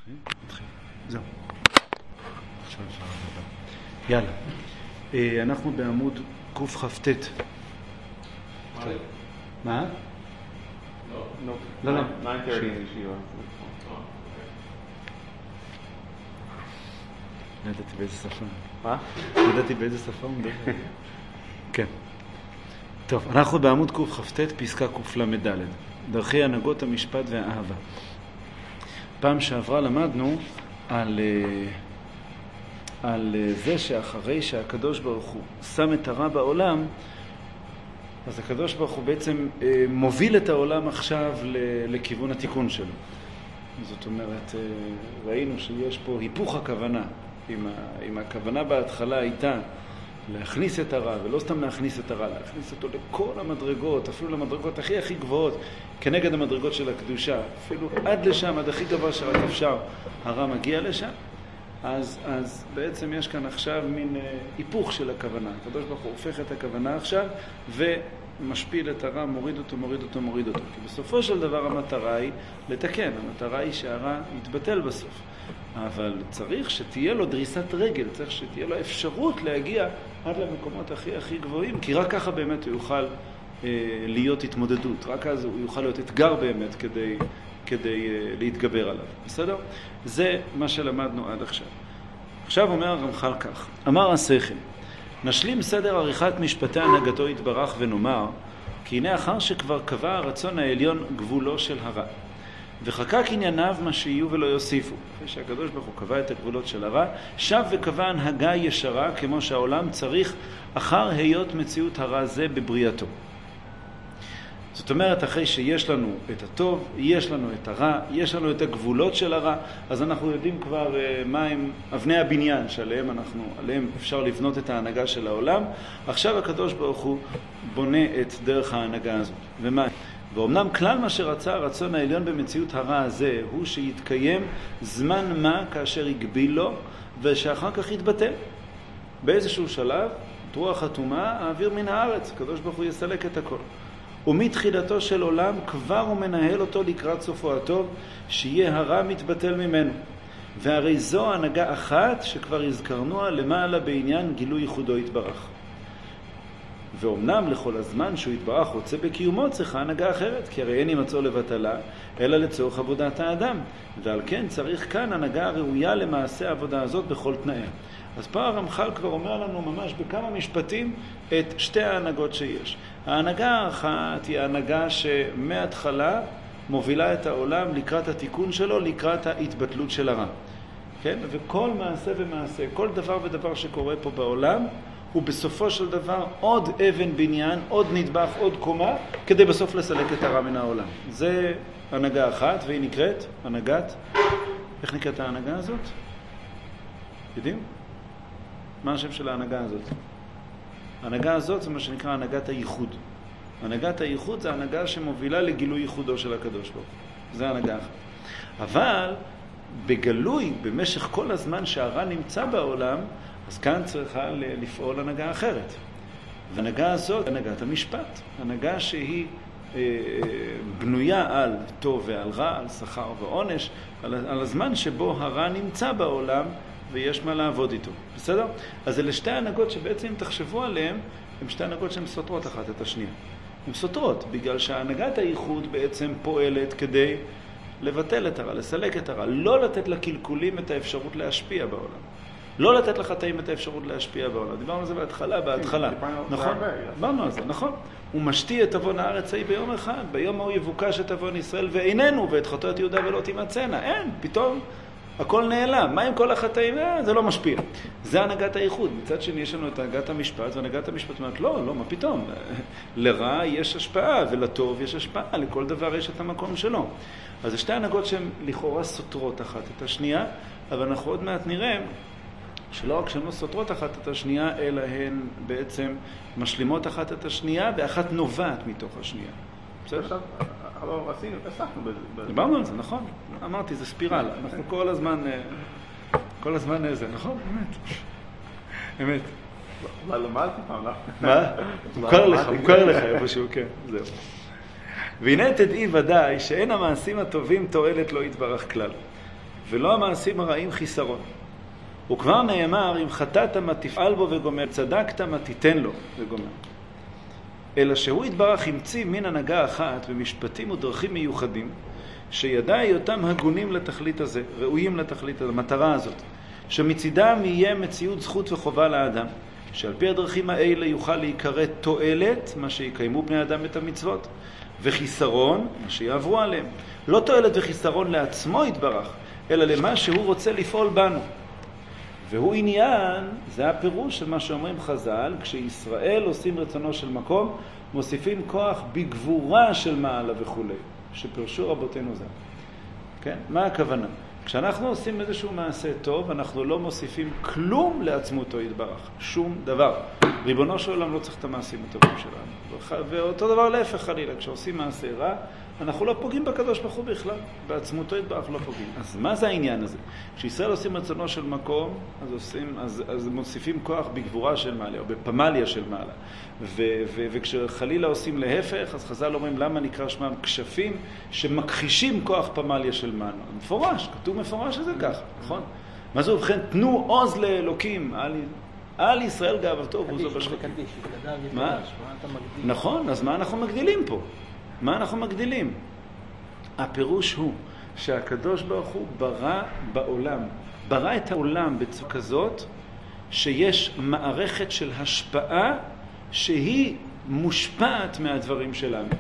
נתחיל. זהו. יאללה. אנחנו בעמוד קכ"ט. מה? לא. לא, לא. 9:30 ישיבה. לא ידעתי באיזה שפה. מה? לא ידעתי באיזה שפה הוא מדבר. כן. טוב, אנחנו בעמוד קכ"ט, פסקה קל"ד. דרכי הנהגות המשפט והאהבה. פעם שעברה למדנו על זה שאחרי שהקדוש ברוך הוא שם את הרע בעולם, אז הקדוש ברוך הוא בעצם מוביל את העולם עכשיו לכיוון התיקון שלו. זאת אומרת, ראינו שיש פה היפוך הכוונה. אם הכוונה בהתחלה הייתה להכניס את הרע, ולא סתם להכניס את הרע, להכניס אותו לכל המדרגות, אפילו למדרגות הכי גבוהות, כנגד המדרגות של הקדושה, אפילו עד לשם, עד הכי גבוה שרק אפשר, הרע מגיע לשם. אז בעצם יש כאן עכשיו מין היפוך של הכוונה. הקדוש ברוך הוא הופך את הכוונה עכשיו ומשפיל את הרע, מוריד אותו. כי בסופו של דבר המטרה היא לתקן, המטרה היא שהרע יתבטל בסוף. אבל צריך שתהיה לו דריסת רגל, צריך שתהיה לו אפשרות להגיע עד למקומות הכי גבוהים, כי רק ככה באמת הוא יוכל להיות התמודדות, רק אז הוא יוכל להיות אתגר באמת כדי להתגבר עליו. בסדר? זה מה שלמדנו עד עכשיו. עכשיו אומר הרמח"ל כך, אמר השכל, נשלים סדר עריכת משפטי הנהגתו יתברך ונאמר, כי הנה אחר שכבר קבע הרצון העליון גבולו של הרע, וחקק ענייניו מה שיהיו ולא יוסיפו. אחרי שהקדוש ברוך הוא קבע את הגבולות של הרע, שב וקבע הנהגה ישרה כמו שהעולם צריך אחר היות מציאות הרע זה בבריאתו. זאת אומרת, אחרי שיש לנו את הטוב, יש לנו את הרע, יש לנו את הגבולות של הרע, אז אנחנו יודעים כבר מה הם אבני הבניין שעליהם אפשר לבנות את ההנהגה של העולם. עכשיו הקדוש ברוך הוא בונה את דרך ההנהגה הזאת. ומה? ואומנם כלל מה שרצה הרצון העליון במציאות הרע הזה הוא שיתקיים זמן מה כאשר יגביל לו ושאחר כך יתבטל. באיזשהו שלב, רוח אטומה, האוויר מן הארץ, הקדוש ברוך הוא יסלק את הכל. ומתחילתו של עולם כבר הוא מנהל אותו לקראת סופו הטוב, שיהיה הרע מתבטל ממנו. והרי זו הנהגה אחת שכבר הזכרנוה למעלה בעניין גילוי ייחודו יתברך. ואומנם לכל הזמן שהוא יתברך רוצה בקיומו צריכה הנהגה אחרת, כי הרי אין ימצאו לבטלה, אלא לצורך עבודת האדם. ועל כן צריך כאן הנהגה הראויה למעשה העבודה הזאת בכל תנאיה. אז פה הרמח"ל כבר אומר לנו ממש בכמה משפטים את שתי ההנהגות שיש. ההנהגה האחת היא ההנהגה שמההתחלה מובילה את העולם לקראת התיקון שלו, לקראת ההתבטלות של הרע. כן? וכל מעשה ומעשה, כל דבר ודבר שקורה פה בעולם, הוא בסופו של דבר עוד אבן בניין, עוד נדבך, עוד קומה, כדי בסוף לסלק את הרע מן העולם. זה הנהגה אחת, והיא נקראת הנהגת, איך נקראת ההנהגה הזאת? יודעים? מה השם של ההנהגה הזאת? ההנהגה הזאת זה מה שנקרא הנהגת הייחוד. הנהגת הייחוד זה הנהגה שמובילה לגילוי ייחודו של הקדוש ברוך הוא. זה הנהגה אחת. אבל בגלוי, במשך כל הזמן שהרע נמצא בעולם, אז כאן צריכה לפעול הנהגה אחרת. והנהגה הזאת, הנהגת המשפט. הנהגה שהיא בנויה על טוב ועל רע, על שכר ועונש, על הזמן שבו הרע נמצא בעולם ויש מה לעבוד איתו. בסדר? אז אלה שתי הנהגות שבעצם תחשבו עליהן, הן שתי הנהגות שהן סותרות אחת את השנייה. הן סותרות, בגלל שהנהגת הייחוד בעצם פועלת כדי לבטל את הרע, לסלק את הרע, לא לתת לקלקולים את האפשרות להשפיע בעולם. לא לתת לחטאים את האפשרות להשפיע בעולם. דיברנו על זה בהתחלה. נכון? דיברנו על זה, נכון. הוא משתי את אבון הארץ ההיא ביום אחד. ביום ההוא יבוקש את אבון ישראל ואיננו, ואת חטאות יהודה ולא תימצאנה. אין, פתאום הכל נעלם. מה עם כל החטאים? זה לא משפיע. זה הנהגת הייחוד. מצד שני יש לנו את הנהגת המשפט, והנהגת המשפט אומרת, לא, מה פתאום? לרע יש השפעה, ולטוב יש השפעה. לכל דבר יש את המקום שלו. אז זה שתי הנהגות שהן לכאורה סותרות אחת את השנייה, אבל אנחנו עוד מעט נראה שלא רק שהן לא סותרות אחת את השנייה, אלא הן בעצם משלימות אחת את השנייה, ואחת נובעת מתוך השנייה. בסדר? אבל עסקנו בזה. דיברנו על זה, נכון? אמרתי, זה ספירלה. אנחנו כל הזמן איזה, נכון? אמת. אולי למדתי פעם, לא? מה? מוכר לך איפשהו, כן, זהו. והנה תדעי ודאי שאין המעשים הטובים תועלת לא יתברך כלל. ולא המעשים הרעים חיסרון. וכבר נאמר, אם חטאת מה תפעל בו וגומר, צדקת מה תיתן לו וגומר. אלא שהוא יתברך המציא מן הנהגה אחת במשפטים ודרכים מיוחדים, שידע היותם הגונים לתכלית הזה, ראויים לתכלית הזה, המטרה הזאת, שמצידם יהיה מציאות זכות וחובה לאדם, שעל פי הדרכים האלה יוכל להיקרא תועלת, מה שיקיימו בני אדם את המצוות, וחיסרון, מה שיעברו עליהם. לא תועלת וחיסרון לעצמו יתברך, אלא למה שהוא רוצה לפעול בנו. והוא עניין, זה הפירוש של מה שאומרים חז"ל, כשישראל עושים רצונו של מקום, מוסיפים כוח בגבורה של מעלה וכו', שפרשו רבותינו זה. כן? מה הכוונה? כשאנחנו עושים איזשהו מעשה טוב, אנחנו לא מוסיפים כלום לעצמותו יתברך, שום דבר. ריבונו של עולם לא צריך את המעשים הטובים שלנו. ואותו דבר להפך חלילה, כשעושים מעשה רע, אנחנו לא פוגעים בקדוש ברוך הוא בכלל, בעצמותו יתברך לא פוגעים. אז מה זה העניין הזה? כשישראל עושים רצונו של מקום, אז מוסיפים כוח בגבורה של מעלה, או בפמליה של מעלה. וכשחלילה עושים להפך, אז חז"ל אומרים למה נקרא שמם כשפים שמכחישים כוח פמליה של מעלה. מפורש, כתוב מפורש שזה ככה, נכון? מה זה ובכן? תנו עוז לאלוקים, על ישראל גאוותו ועוזו בשחקים. מה? נכון, אז מה אנחנו מגדילים פה? מה אנחנו מגדילים? הפירוש הוא שהקדוש ברוך הוא ברא בעולם, ברא את העולם בצורה כזאת שיש מערכת של השפעה שהיא מושפעת מהדברים שלנו.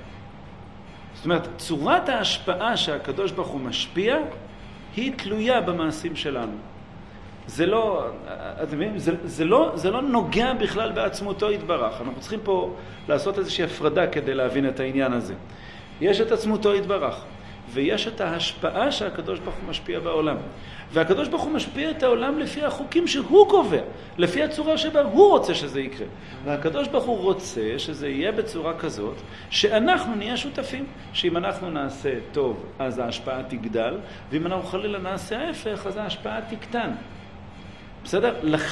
זאת אומרת, צורת ההשפעה שהקדוש ברוך הוא משפיע היא תלויה במעשים שלנו. זה לא, אתם מבינים? זה לא נוגע בכלל בעצמותו יתברך. אנחנו צריכים פה לעשות איזושהי הפרדה כדי להבין את העניין הזה. יש את עצמותו יתברך, ויש את ההשפעה שהקדוש ברוך הוא משפיע בעולם. והקדוש ברוך הוא משפיע את העולם לפי החוקים שהוא קובע, לפי הצורה שבה הוא רוצה שזה יקרה. והקדוש ברוך הוא רוצה שזה יהיה בצורה כזאת, שאנחנו נהיה שותפים. שאם אנחנו נעשה טוב, אז ההשפעה תגדל, ואם אנחנו חלילה נעשה ההפך, אז ההשפעה תקטן. בסדר?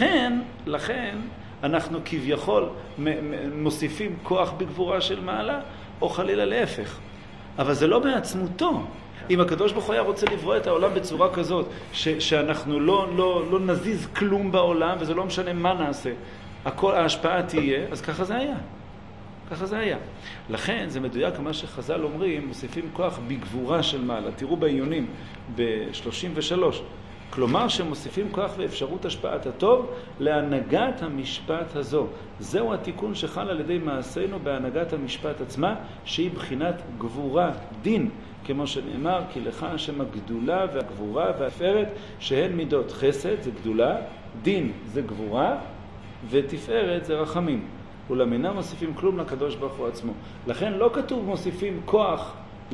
לכן אנחנו כביכול מוסיפים כוח בגבורה של מעלה, או חלילה להפך. אבל זה לא בעצמותו. אם הקדוש ברוך הוא היה רוצה לברוא את העולם בצורה כזאת, שאנחנו לא נזיז כלום בעולם, וזה לא משנה מה נעשה, הכל ההשפעה תהיה, אז ככה זה היה. ככה זה היה. לכן זה מדויק מה שחז"ל אומרים, מוסיפים כוח בגבורה של מעלה. תראו בעיונים ב-33. כלומר שמוסיפים כוח ואפשרות השפעת הטוב להנהגת המשפט הזו. זהו התיקון שחל על ידי מעשינו בהנהגת המשפט עצמה, שהיא בחינת גבורה, דין, כמו שנאמר, כי לך השם הגדולה והגבורה והתפארת, שהן מידות חסד, זה גדולה, דין זה גבורה, ותפארת זה רחמים. אולם אינם מוסיפים כלום לקדוש ברוך הוא עצמו. לכן לא כתוב מוסיפים כוח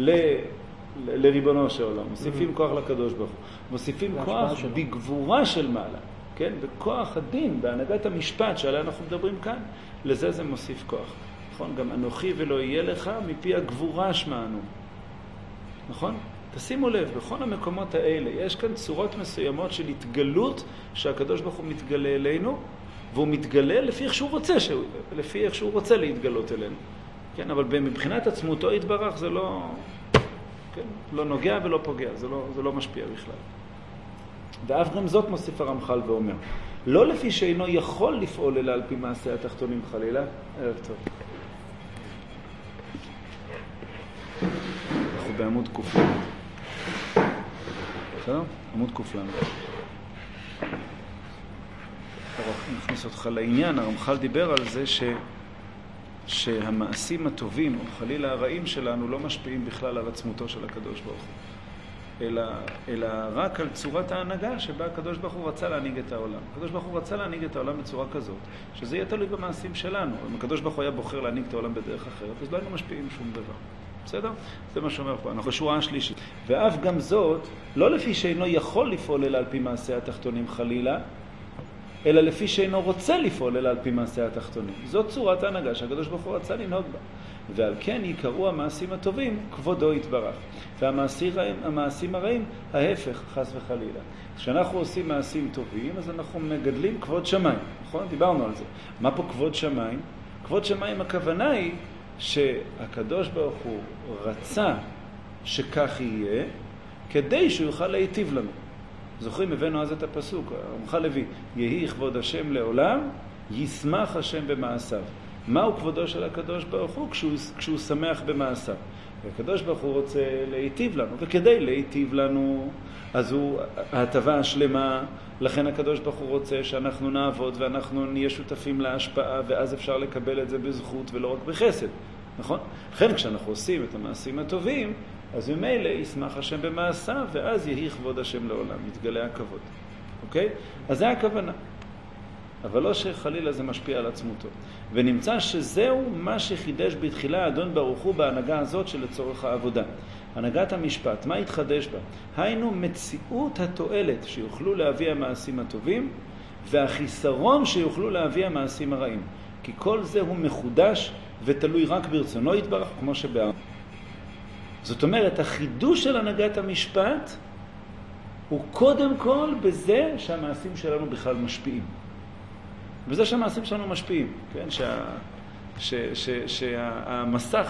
לריבונו של עולם, מוסיפים כוח לקדוש ברוך הוא, מוסיפים כוח בגבורה של מעלה, כן? בכוח הדין, בהנהגת המשפט שעליה אנחנו מדברים כאן, לזה זה מוסיף כוח. נכון? גם אנוכי ולא יהיה לך מפי הגבורה שמענו. נכון? תשימו לב, בכל המקומות האלה יש כאן צורות מסוימות של התגלות שהקדוש ברוך הוא מתגלה אלינו, והוא מתגלה לפי איך שהוא רוצה, לפי איך שהוא רוצה להתגלות אלינו. כן? אבל מבחינת עצמותו יתברך זה לא... כן? לא נוגע ולא פוגע, זה לא משפיע בכלל. ואף גם זאת מוסיף הרמח"ל ואומר, לא לפי שאינו יכול לפעול אלא על פי מעשה התחתונים חלילה. ערב טוב. אנחנו בעמוד קופלן. בסדר? עמוד קופלן. נכניס אותך לעניין, הרמח"ל דיבר על זה שהמעשים הטובים או חלילה הרעים שלנו לא משפיעים בכלל על עצמותו של הקדוש ברוך הוא, אלא רק על צורת ההנהגה שבה הקדוש ברוך הוא רצה להנהיג את העולם. הקדוש ברוך הוא רצה להנהיג את העולם בצורה כזאת, שזה יהיה תלוי במעשים שלנו. אם הקדוש ברוך הוא היה בוחר להנהיג את העולם בדרך אחרת, אז לא היינו משפיעים שום דבר. בסדר? זה מה שאומר פה. אנחנו בשורה השלישית. ואף גם זאת, לא לפי שאינו יכול לפעול אלא על פי מעשה התחתונים חלילה, אלא לפי שאינו רוצה לפעול אלא על פי מעשה התחתונים. זאת צורת ההנהגה שהקדוש ברוך הוא רצה לנהוג בה. ועל כן יקראו המעשים הטובים כבודו יתברך. והמעשים הרעים ההפך, חס וחלילה. כשאנחנו עושים מעשים טובים, אז אנחנו מגדלים כבוד שמיים. נכון? דיברנו על זה. מה פה כבוד שמיים? כבוד שמיים הכוונה היא שהקדוש ברוך הוא רצה שכך יהיה, כדי שהוא יוכל להיטיב לנו. זוכרים, הבאנו אז את הפסוק, הרמח"ל הביא, יהי כבוד השם לעולם, ישמח השם במעשיו. מהו כבודו של הקדוש ברוך הוא? כשהוא שמח במעשיו. והקדוש ברוך הוא רוצה להיטיב לנו, וכדי להיטיב לנו, אז הוא ההטבה השלמה, לכן הקדוש ברוך הוא רוצה שאנחנו נעבוד ואנחנו נהיה שותפים להשפעה, ואז אפשר לקבל את זה בזכות ולא רק בחסד, נכון? לכן כשאנחנו עושים את המעשים הטובים, אז ממילא ישמח השם במעשיו, ואז יהי כבוד השם לעולם, יתגלה הכבוד. אוקיי? אז זה הכוונה. אבל לא שחלילה זה משפיע על עצמותו. ונמצא שזהו מה שחידש בתחילה האדון ברוך הוא בהנהגה הזאת שלצורך העבודה. הנהגת המשפט, מה התחדש בה? היינו מציאות התועלת שיוכלו להביא המעשים הטובים, והחיסרון שיוכלו להביא המעשים הרעים. כי כל זה הוא מחודש ותלוי רק ברצונו יתברך, כמו שבאמר. זאת אומרת, החידוש של הנהגת המשפט הוא קודם כל בזה שהמעשים שלנו בכלל משפיעים. וזה שהמעשים שלנו משפיעים, כן? שהמסך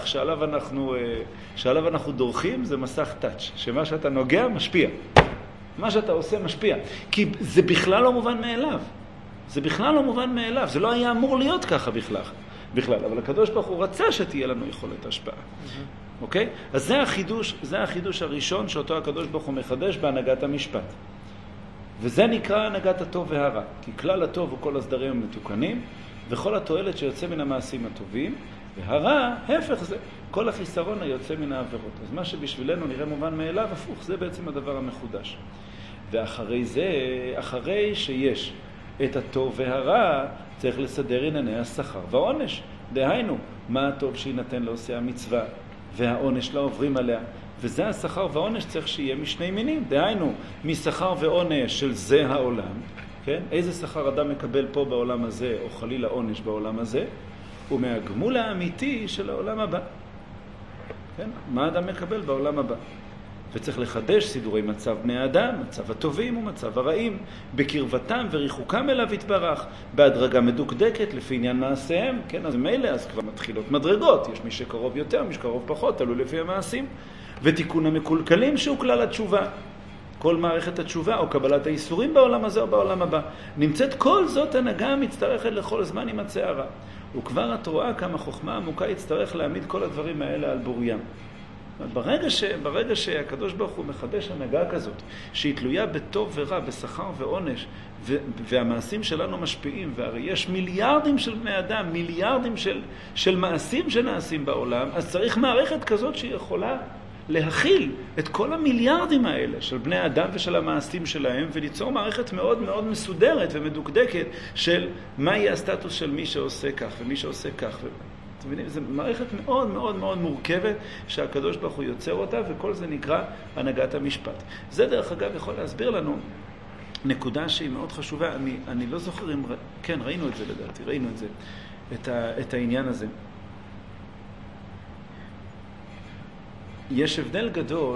שעליו אנחנו דורכים זה מסך טאץ', שמה שאתה נוגע משפיע. מה שאתה עושה משפיע. כי זה בכלל לא מובן מאליו. זה בכלל לא מובן מאליו. זה לא היה אמור להיות ככה בכלל. אבל הקדוש ברוך הוא רצה שתהיה לנו יכולת השפעה. אוקיי? אז זה החידוש הראשון שאותו הקדוש ברוך הוא מחדש בהנהגת המשפט. וזה נקרא הנהגת הטוב והרע. כי כלל הטוב הוא כל הסדרים המתוקנים, וכל התועלת שיוצא מן המעשים הטובים, והרע, הפך זה, כל החיסרון היוצא מן העבירות. אז מה שבשבילנו נראה מובן מאליו, הפוך, זה בעצם הדבר המחודש. ואחרי זה, אחרי שיש את הטוב והרע, צריך לסדר ענייני השכר והעונש. דהיינו, מה הטוב שיינתן לעושי המצווה, והעונש לעוברים עליה. וזה השכר והעונש צריך שיהיה משני מינים. דהיינו, משכר ועונש של זה העולם, כן? איזה שכר אדם מקבל פה בעולם הזה, או חלילה עונש בעולם הזה, ומהגמול האמיתי של העולם הבא. כן? מה אדם מקבל בעולם הבא? וצריך לחדש סידורי מצב בני האדם, מצב הטובים ומצב הרעים, בקרבתם וריחוקם אליו יתברך, בהדרגה מדוקדקת לפי עניין מעשיהם, כן? אז מילא, אז כבר מתחילות מדרגות, יש מי שקרוב יותר, מי שקרוב פחות, תלוי לפי המעשים, ותיקון המקולקלים שהוא כלל התשובה. כל מערכת התשובה או קבלת האיסורים בעולם הזה או בעולם הבא. נמצאת כל זאת הנהגה מצטרכת לכל זמן עם הצערה. וכבר את רואה כמה חוכמה עמוקה יצטרך להעמיד כל הדברים האלה על בוריים. ברגע שהקדוש ברוך הוא מחדש הנהגה כזאת, שהיא תלויה בטוב ורע, בשכר ועונש, והמעשים שלנו משפיעים, והרי יש מיליארדים של בני אדם, מיליארדים של מעשים שנעשים בעולם, אז צריך מערכת כזאת שהיא יכולה להכיל את כל המיליארדים האלה של בני אדם ושל המעשים שלהם, וליצור מערכת מאוד מאוד מסודרת ומדוקדקת של מה יהיה הסטטוס של מי שעושה כך ומי שעושה כך. אתם מבינים? זו מערכת מאוד מאוד מאוד מורכבת שהקדוש ברוך הוא יוצר אותה, וכל זה נקרא הנהגת המשפט. זה דרך אגב יכול להסביר לנו נקודה שהיא מאוד חשובה. אני לא זוכר אם... כן, ראינו את זה לדעתי, ראינו את זה, את העניין הזה. יש הבדל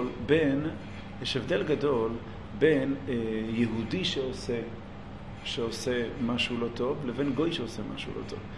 גדול בין יהודי שעושה משהו לא טוב לבין גוי שעושה משהו לא טוב.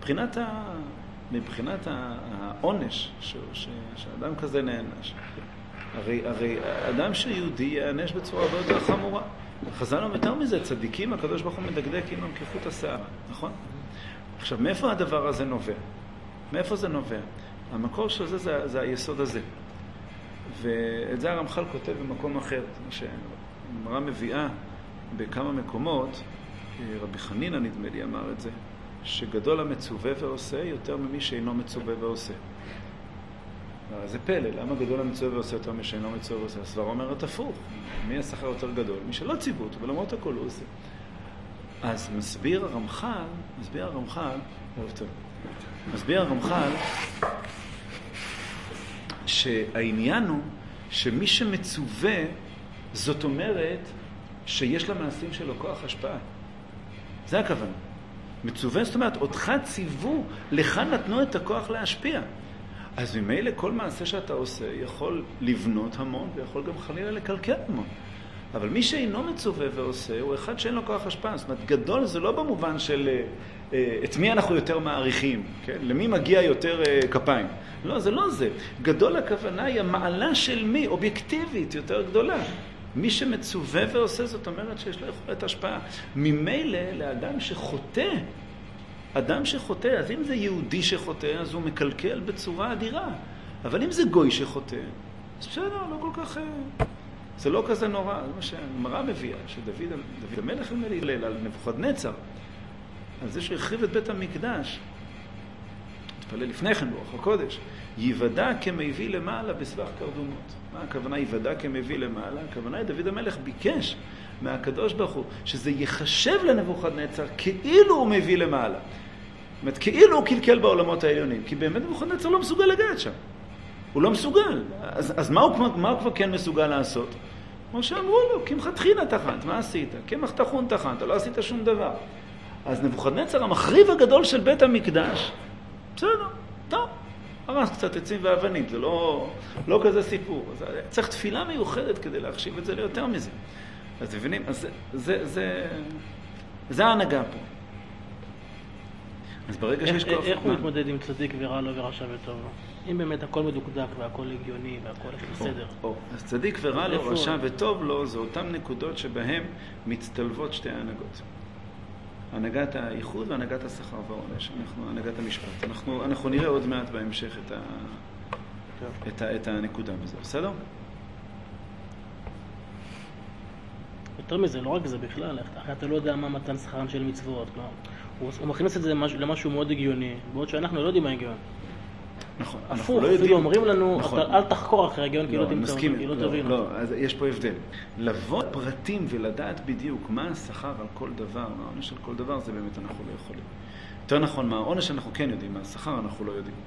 מבחינת העונש שאדם כזה נענש, הרי אדם שיהודי יענש בצורה הרבה יותר חמורה. חז"ל יותר מזה, צדיקים הקדוש ברוך הוא מדקדק עם כחוט השערה, נכון? עכשיו, מאיפה הדבר הזה נובע? מאיפה זה נובע? המקור של זה היסוד הזה. ואת זה הרמח"ל כותב במקום אחר, שהגמרא מביאה בכמה מקומות, רבי חנינא נדמה לי אמר את זה, שגדול המצווה ועושה יותר ממי שאינו מצווה ועושה. זה פלא, למה גדול המצווה ועושה יותר ממי שאינו מצווה ועושה? הסברה אומרת הפוך, מי השכר יותר גדול? מי שלא ציוו אותו, ולמרות הכל הוא עושה. אז מסביר הרמח"ל שהעניין הוא שמי שמצווה, זאת אומרת שיש למעשים שלו כוח השפעה. זה הכוונה. מצווה, זאת אומרת, אותך ציוו, לך נתנו את הכוח להשפיע. אז ממילא כל מעשה שאתה עושה יכול לבנות המון, ויכול גם חלילה לקלקל המון. אבל מי שאינו מצווה ועושה, הוא אחד שאין לו כוח השפעה. זאת אומרת, גדול זה לא במובן של את מי אנחנו יותר מעריכים, כן? למי מגיע יותר כפיים. לא, זה לא זה. גדול הכוונה היא המעלה של מי, אובייקטיבית יותר גדולה. מי שמצווה ועושה זאת אומרת שיש לו יכולת השפעה. ממילא לאדם שחוטא, אדם שחוטא, אז אם זה יהודי שחוטא, אז הוא מקלקל בצורה אדירה. אבל אם זה גוי שחוטא, אז בסדר, לא כל כך... זה לא כזה נורא. זה מה שהגמרא מביאה, שדוד המלך מלילל על נבוכדנצר, על זה שהחריב את בית המקדש. התפלל לפני כן ברוח הקודש. ייוודע כמביא למעלה בסבך קרדומות. מה הכוונה ייוודע כמביא למעלה? הכוונה היא דוד המלך ביקש מהקדוש ברוך הוא שזה יחשב לנבוכדנצר כאילו הוא מביא למעלה. זאת אומרת, כאילו הוא קלקל בעולמות העליונים. כי באמת נבוכדנצר לא מסוגל לגעת שם. הוא לא מסוגל. אז מה הוא כבר כן מסוגל לעשות? כמו שאמרו לו, קמחא טחינא טחנת, מה עשית? קמח טחון טחנת, לא עשית שום דבר. אז נבוכדנצר, המחריב הגדול של בית המקדש, בסדר, טוב, הרס קצת עצים ואבנים, זה לא כזה סיפור. אז צריך תפילה מיוחדת כדי להחשיב את זה ליותר מזה. אז מבינים, אז זה ההנהגה פה. אז ברגע שיש כוח... איך הוא מתמודד עם צדיק ורע לו ורשע וטוב לו? אם באמת הכל מדוקדק והכל הגיוני והכל בסדר. אז צדיק ורע לו, רשע וטוב לו, זה אותם נקודות שבהם מצטלבות שתי ההנהגות. הנהגת האיחוד והנהגת השכר והעונש, הנהגת המשפט. אנחנו נראה עוד מעט בהמשך את הנקודה בזה, בסדר? יותר מזה, לא רק זה בכלל, אתה לא יודע מה מתן שכרן של מצוות, הוא מכניס את זה למשהו מאוד הגיוני, בעוד שאנחנו לא יודעים מה הגיון. נכון, הפוך, אפילו אומרים לנו, אל תחקור אחרי הגיון, כי לא תמצא, כי לא תבין. לא, אז יש פה הבדל. לבוא פרטים ולדעת בדיוק מה השכר על כל דבר, מה העונש על כל דבר, זה באמת אנחנו לא יכולים. יותר נכון, מה העונש אנחנו כן יודעים, מה השכר אנחנו לא יודעים.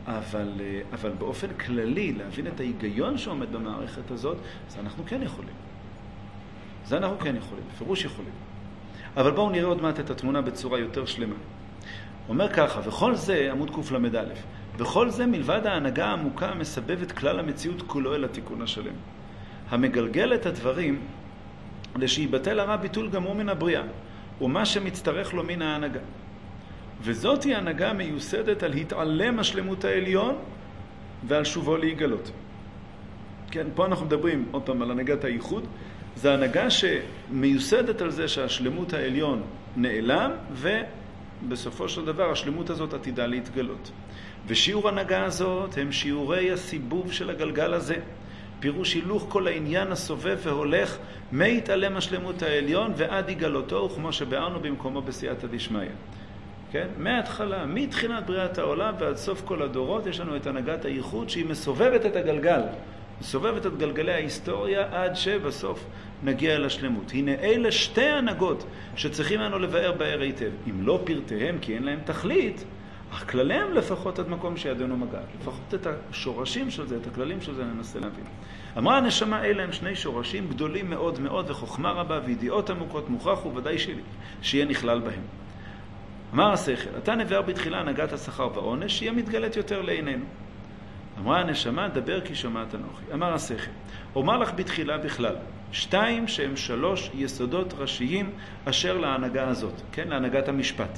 אבל באופן כללי, להבין את ההיגיון שעומד במערכת הזאת, זה אנחנו כן יכולים. זה אנחנו כן יכולים, בפירוש יכולים. אבל בואו נראה עוד מעט את התמונה בצורה יותר שלמה. אומר ככה, וכל זה, עמוד קל"א, וכל זה מלבד ההנהגה העמוקה המסבבת כלל המציאות כולו אל התיקון השלם. המגלגל את הדברים לשיבטל הרע ביטול גמור מן הבריאה, ומה שמצטרך לו מן ההנהגה. וזאת היא הנהגה מיוסדת על התעלם השלמות העליון ועל שובו להיגלות. כן, פה אנחנו מדברים עוד פעם על הנהגת הייחוד. זה הנהגה שמיוסדת על זה שהשלמות העליון נעלם, ובסופו של דבר השלמות הזאת עתידה להתגלות. ושיעור הנהגה הזאת הם שיעורי הסיבוב של הגלגל הזה. פירוש הילוך כל העניין הסובב והולך מהתעלם השלמות העליון ועד היגלותו, וכמו שבארנו במקומו בסייעתא דשמיא. כן? מההתחלה, מתחילת בריאת העולם ועד סוף כל הדורות, יש לנו את הנהגת הייחוד שהיא מסובבת את הגלגל. מסובבת את גלגלי ההיסטוריה עד שבסוף נגיע אל השלמות. הנה אלה שתי הנהגות שצריכים לנו לבאר באר היטב. אם לא פרטיהם, כי אין להם תכלית, אך כלליהם לפחות עד מקום שידנו מגעת. לפחות את השורשים של זה, את הכללים של זה ננסה להבין. אמרה הנשמה, אלה הם שני שורשים גדולים מאוד מאוד וחוכמה רבה וידיעות עמוקות, מוכרח וודאי שיהיה נכלל בהם. אמר השכל, אתה נבאר בתחילה הנהגת השכר והעונש, שיהיה מתגלת יותר לעינינו. אמרה הנשמה, דבר כי שומעת אנוכי. אמר השכל, אומר לך בתחילה בכלל, 2 שהם 3 יסודות ראשיים אשר להנהגה הזאת, כן, להנהגת המשפט.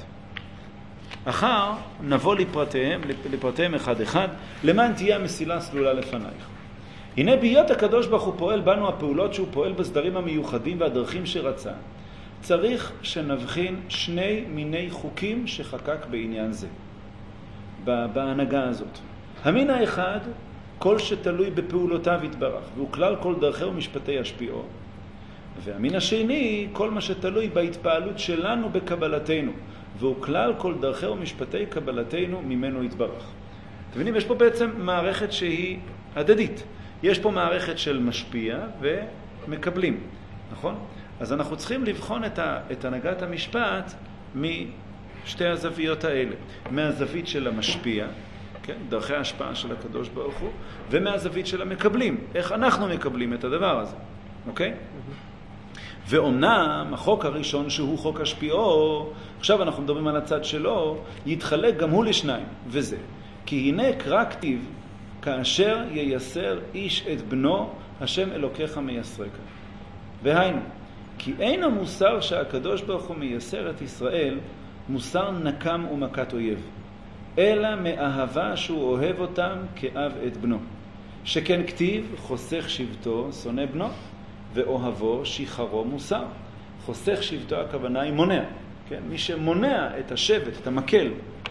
אחר נבוא לפרטיהם אחד אחד, למען תהיה המסילה סלולה לפנייך. הנה בהיות הקדוש ברוך הוא פועל בנו הפעולות שהוא פועל בסדרים המיוחדים והדרכים שרצה. צריך שנבחין 2 מיני חוקים שחקק בעניין זה, בהנהגה הזאת. המין האחד, כל שתלוי בפעולותיו יתברך, והוא כלל כל דרכי ומשפטי ישפיעו. והמין השני, כל מה שתלוי בהתפעלות שלנו בקבלתנו, והוא כלל כל דרכי ומשפטי קבלתנו ממנו יתברך. אתם מבינים, יש פה בעצם מערכת שהיא הדדית. יש פה מערכת של משפיע ומקבלים, נכון? אז אנחנו צריכים לבחון את הנהגת המשפט משתי הזוויות האלה. מהזווית של המשפיע, כן? דרכי ההשפעה של הקדוש ברוך הוא, ומהזווית של המקבלים. איך אנחנו מקבלים את הדבר הזה, אוקיי? ואומנם החוק הראשון שהוא חוק השפיעו, עכשיו אנחנו מדברים על הצד שלו, יתחלק גם הוא לשניים, וזה. כי הנה קרא כתיב, כאשר ייסר איש את בנו, השם אלוקיך מייסרק. והיינו, כי אין המוסר שהקדוש ברוך הוא מייסר את ישראל, מוסר נקם ומכת אויב, אלא מאהבה שהוא אוהב אותם כאב את בנו. שכן כתיב, חוסך שבטו, שונא בנו, ואוהבו שיחרו מוסר. חוסך שבטו הכוונה היא מונע. כן? מי שמונע את השבט, את המקל,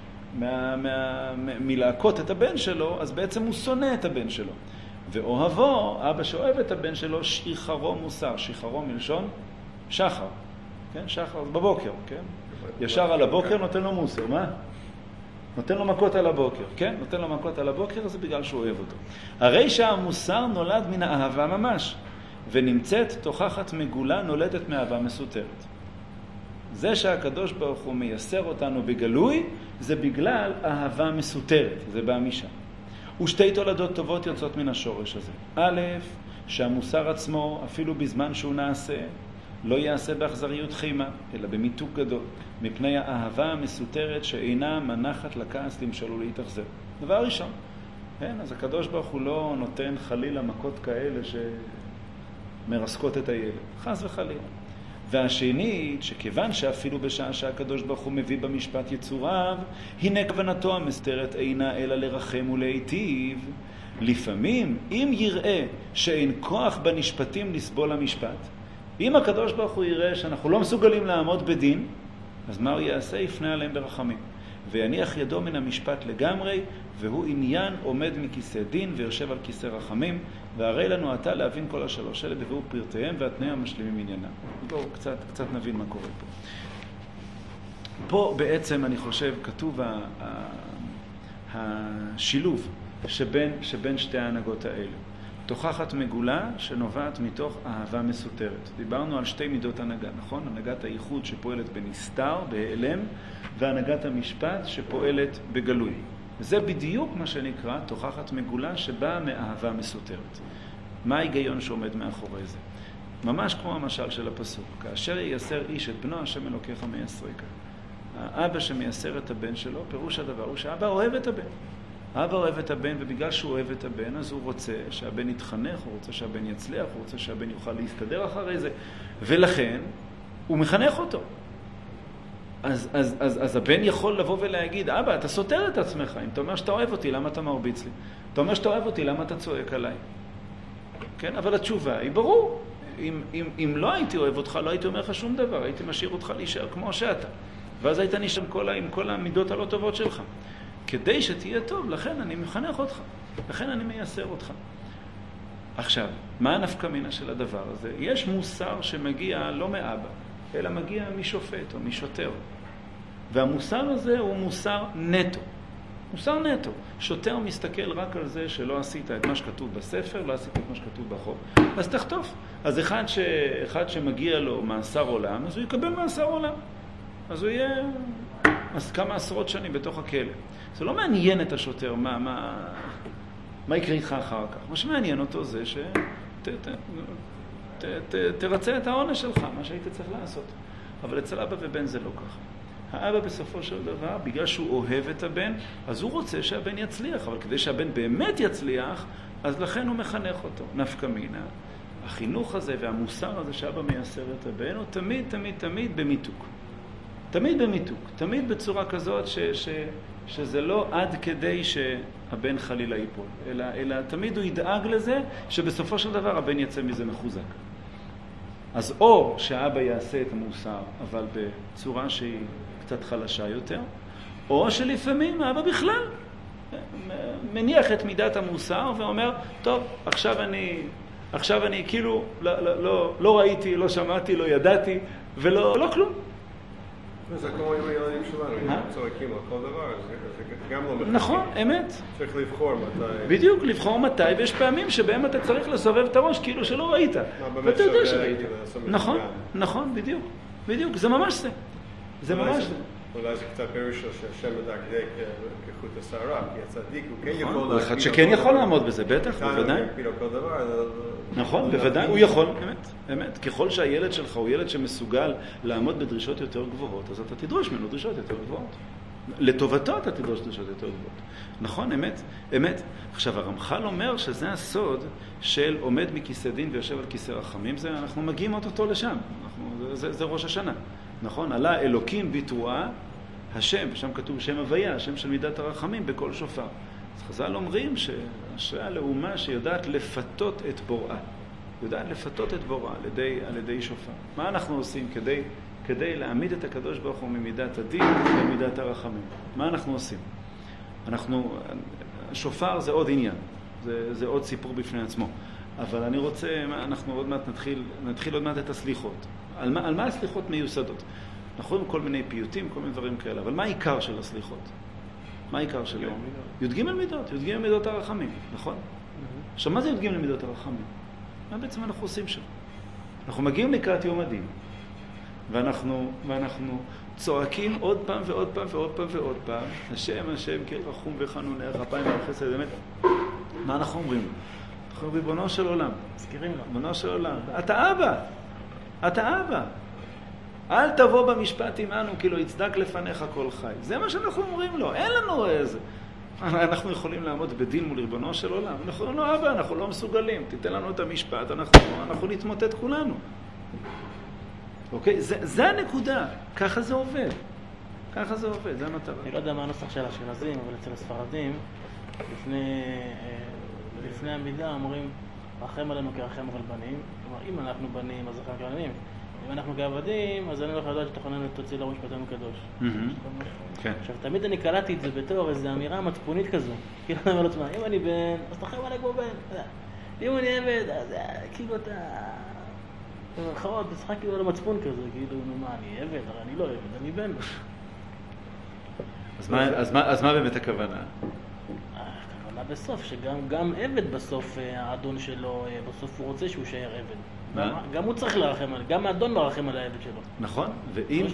מלהכות את הבן שלו, אז בעצם הוא שונא את הבן שלו. ואוהבו, אבא שאוהב את הבן שלו, שיחרו מוסר. שיחרו מלשון שחר. כן? שחר בבוקר, כן? ישר על הבוקר נותן לו מוסר, מה? נותן לו מכות על הבוקר, כן? נותן לו מכות על הבוקר, זה בגלל שהוא אוהב אותו. הרי שהמוסר נולד מן האהבה ממש, ונמצאת תוכחת מגולה נולדת מאהבה מסותרת. זה שהקדוש ברוך הוא מייסר אותנו בגלוי, זה בגלל אהבה מסותרת, זה בא משם. ושתי תולדות טובות יוצאות מן השורש הזה. א', שהמוסר עצמו, אפילו בזמן שהוא נעשה, לא יעשה באכזריות חימה, אלא במיתוק גדול, מפני האהבה המסותרת שאינה מנחת לכעס למשול ולהתאכזר. דבר ראשון, כן? אז הקדוש ברוך הוא לא נותן חלילה מכות כאלה שמרסקות את הילד, חס וחלילה. והשנית, שכיוון שאפילו בשעה שהקדוש ברוך הוא מביא במשפט יצוריו, הנה כוונתו המסתרת אינה אלא לרחם ולהיטיב. לפעמים, אם יראה שאין כוח בנשפטים לסבול המשפט, אם הקדוש ברוך הוא יראה שאנחנו לא מסוגלים לעמוד בדין, אז מה הוא יעשה? יפנה עליהם ברחמים. ויניח ידו מן המשפט לגמרי, והוא עניין עומד מכיסא דין ויושב על כיסא רחמים, והרי לנו עתה להבין כל השלוש אלה בביאור פרטיהם והתנאים המשלימים עניינם. בואו קצת נבין מה קורה פה. פה בעצם אני חושב כתוב השילוב שבין שתי ההנהגות האלה. תוכחת מגולה שנובעת מתוך אהבה מסותרת. דיברנו על שתי מידות הנהגה, נכון? הנהגת הייחוד שפועלת בנסתר, בהיעלם, והנהגת המשפט שפועלת בגלוי. זה בדיוק מה שנקרא תוכחת מגולה שבאה מאהבה מסותרת. מה ההיגיון שעומד מאחורי זה? ממש כמו המשל של הפסוק. כאשר ייסר איש את בנו, השם אלוקיך מייסרק. האבא שמייסר את הבן שלו, פירוש הדבר הוא שהאבא אוהב את הבן. האבא אוהב את הבן, ובגלל שהוא אוהב את הבן, אז הוא רוצה שהבן יתחנך, הוא רוצה שהבן יצליח, הוא רוצה שהבן יוכל להסתדר אחרי זה, ולכן הוא מחנך אותו. אז הבן יכול לבוא ולהגיד, אבא, אתה סותר את עצמך. אם אתה אומר שאתה אוהב אותי, למה אתה מרביץ לי? אתה אומר שאתה אוהב אותי, למה אתה צועק עליי? כן? אבל התשובה היא ברור. אם לא הייתי אוהב אותך, לא הייתי אומר לך שום דבר. הייתי משאיר אותך להישאר כמו שאתה. ואז היית נשאר עם כל המידות הלא טובות שלך. כדי שתהיה טוב, לכן אני מחנך אותך. לכן אני מייסר אותך. עכשיו, מה הנפקא מינה של הדבר הזה? יש מוסר שמגיע לא מאבא, אלא מגיע משופט או משוטר. והמוסר הזה הוא מוסר נטו. מוסר נטו. שוטר מסתכל רק על זה שלא עשית את מה שכתוב בספר, לא עשית את מה שכתוב בחוק. אז תחטוף. אז אחד שמגיע לו מאסר עולם, אז הוא יקבל מאסר עולם. אז הוא יהיה כמה עשרות שנים בתוך הכלא. זה לא מעניין את השוטר מה יקרה איתך אחר כך. מה שמעניין אותו זה תרצה את העונש שלך, מה שהיית צריך לעשות. אבל אצל אבא ובן זה לא ככה. האבא בסופו של דבר, בגלל שהוא אוהב את הבן, אז הוא רוצה שהבן יצליח, אבל כדי שהבן באמת יצליח, אז לכן הוא מחנך אותו. נפקא מינה. החינוך הזה והמוסר הזה שאבא מייסר את הבן, הוא תמיד, תמיד, תמיד במיתוק. תמיד במיתוק. תמיד בצורה כזאת שזה לא עד כדי שהבן חלילה ייפול, אלא תמיד הוא ידאג לזה שבסופו של דבר הבן יצא מזה מחוזק. אז או שהאבא יעשה את המוסר, אבל בצורה שהיא קצת חלשה יותר, או שלפעמים האבא בכלל מניח את מידת המוסר ואומר, טוב, עכשיו אני כאילו לא ראיתי, לא שמעתי, לא ידעתי, ולא כלום. זה כמו עם הילדים שלנו, צועקים על כל דבר, זה גם לא מחכים. נכון, אמת. צריך לבחור מתי. בדיוק, לבחור מתי, ויש פעמים שבהם אתה צריך לסובב את הראש כאילו שלא ראית. ואתה יודע שראית. נכון, בדיוק, זה ממש זה. זה ממש זה. אולי זה קצת פירוש שהשם מדקדק כחוט השערה, כי הצדיק הוא כן יכול הוא אחד שכן יכול לעמוד בזה, בטח, בוודאי. נכון, בוודאי, הוא יכול, אמת. ככל שהילד שלך הוא ילד שמסוגל לעמוד בדרישות יותר גבוהות, אז אתה תדרוש ממנו דרישות יותר גבוהות. לטובתו אתה תדרוש דרישות יותר גבוהות. נכון, אמת. עכשיו, הרמח"ל אומר שזה הסוד של עומד מכיסא דין ויושב על כיסא רחמים, אנחנו מגיעים אותו לשם, זה ראש השנה. נכון? עלה אלוקים בתרועה, השם, ושם כתוב שם הוויה, השם של מידת הרחמים בכל שופר. אז חז"ל אומרים שאשרי הלאומה שיודעת לפתות את בוראה. יודעת לפתות את בורא על ידי שופר. מה אנחנו עושים כדי להעמיד את הקדוש ברוך הוא ממידת הדין למידת הרחמים? מה אנחנו עושים? שופר זה עוד עניין, זה עוד סיפור בפני עצמו. אבל אני רוצה, אנחנו עוד מעט נתחיל עוד מעט את הסליחות. על מה הסליחות מיוסדות? אנחנו רואים כל מיני פיוטים, כל מיני דברים כאלה, אבל מה העיקר של הסליחות? מה העיקר שלהם? י"ג מידות, י"ג מידות הרחמים, נכון? עכשיו, מה זה י"ג מידות הרחמים? מה בעצם אנחנו עושים שם? אנחנו מגיעים לקראת יום הדין, ואנחנו צועקים עוד פעם ועוד פעם ועוד פעם ועוד פעם, השם, כן רחום וחנון, אפיים והחסד, באמת. מה אנחנו אומרים? אנחנו אומרים, ריבונו של עולם. מזכירים לו. ריבונו של עולם. אתה אבא. אל תבוא במשפט עמנו, כי לא יצדק לפניך כל חי. זה מה שאנחנו אומרים לו. אין לנו איזה. אנחנו יכולים לעמוד בדין מול ריבונו של עולם. אנחנו אומרים לו, אבא, אנחנו לא מסוגלים. תיתן לנו את המשפט, אנחנו נתמוטט כולנו. אוקיי? זה הנקודה. ככה זה עובד. זה המטרה. אני לא יודע מה הנוסח של האשכנזים, אבל אצל הספרדים, לפני המידה אומרים, רחם עלינו כרחם על בנים. כלומר, אם אנחנו בנים, אז רחם כבנים. אם אנחנו כעבדים, אז אני לא יכול לדעת שתכוננו תוציא לו משפטנו קדוש. עכשיו, תמיד אני קלטתי את זה בתור איזו אמירה מצפונית כזו. כאילו, אני אומר לעצמה, אם אני בן, אז תרחם עליי כמו בן. אם אני עבד, אז כאילו אתה... במרכאות, תשחק כאילו על המצפון כזה, כאילו, מה, אני עבד? הרי אני לא עבד, אני בן. אז מה באמת הכוונה? הכוונה בסוף, שגם עבד בסוף, האדון שלו, בסוף הוא רוצה שהוא יישאר עבד. גם הוא צריך לרחם עליו, גם האדון מרחם על העבד שלו. נכון, ואם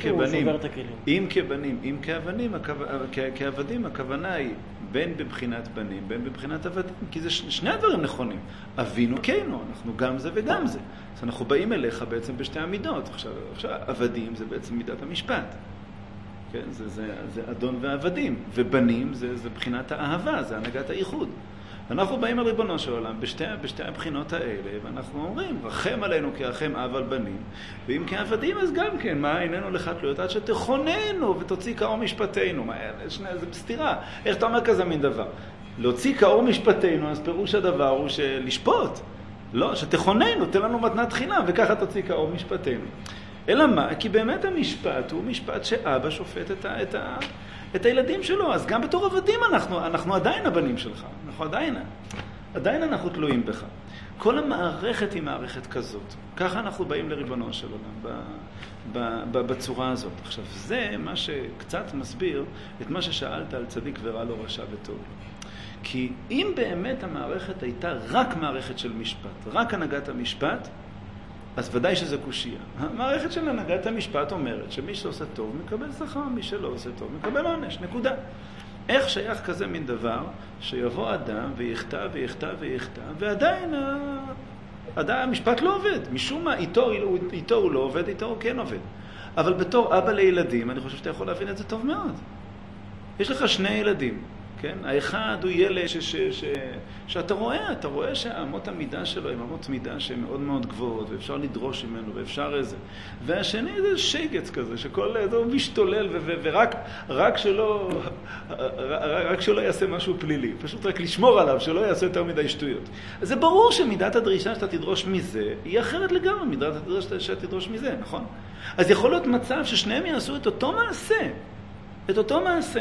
כעבדים, הכוונה היא בין בבחינת בנים, בין בבחינת עבדים, כי זה שני הדברים נכונים. אבינו כינו, אנחנו גם זה וגם זה. אז אנחנו באים אליך בעצם בשתי המידות. עכשיו, עבדים זה בעצם מידת המשפט. כן, זה אדון ועבדים, ובנים זה בחינת האהבה, זה הנהגת הייחוד. אנחנו באים על ריבונו של עולם בשתי הבחינות האלה, ואנחנו אומרים, רחם עלינו כרחם אב על בנים, ואם כעבדים אז גם כן, מה איננו לך תלויות עד שתכוננו ותוציא כאור משפטנו. זה בסתירה. איך אתה אומר כזה מין דבר? להוציא כאור משפטנו, אז פירוש הדבר הוא לשפוט. לא, שתכוננו, תן לנו מתנת חינם, וככה תוציא כאור משפטנו. אלא מה? כי באמת המשפט הוא משפט שאבא שופט את הילדים שלו. אז גם בתור עבדים אנחנו עדיין הבנים שלך. עדיין אנחנו תלויים בך. כל המערכת היא מערכת כזאת. ככה אנחנו באים לריבונו של עולם, בצורה הזאת. עכשיו, זה מה שקצת מסביר את מה ששאלת על צדיק ורע לו רשע וטוב. כי אם באמת המערכת הייתה רק מערכת של משפט, רק הנהגת המשפט, אז ודאי שזה קושייה. המערכת של הנהגת המשפט אומרת שמי שעושה טוב מקבל שכר, מי שלא עושה טוב מקבל עונש, נקודה. איך שייך כזה מין דבר שיבוא אדם ויכתב ועדיין המשפט לא עובד. משום מה, איתו הוא לא עובד, איתו הוא כן עובד. אבל בתור אבא לילדים, אני חושב שאתה יכול להבין את זה טוב מאוד. יש לך שני ילדים. כן? האחד הוא ילד שאתה רואה שהאמות המידה שלו הם אמות מידה שהן מאוד מאוד גבוהות, ואפשר לדרוש ממנו, ואפשר איזה. והשני זה שייגץ כזה, שכל זה הוא משתולל, ורק שלא יעשה משהו פלילי. פשוט רק לשמור עליו, שלא יעשה יותר מדי שטויות. אז זה ברור שמידת הדרישה שאתה תדרוש מזה, היא אחרת לגמרי, מידת הדרישה שאתה תדרוש מזה, נכון? אז יכול להיות מצב ששניהם יעשו את אותו מעשה.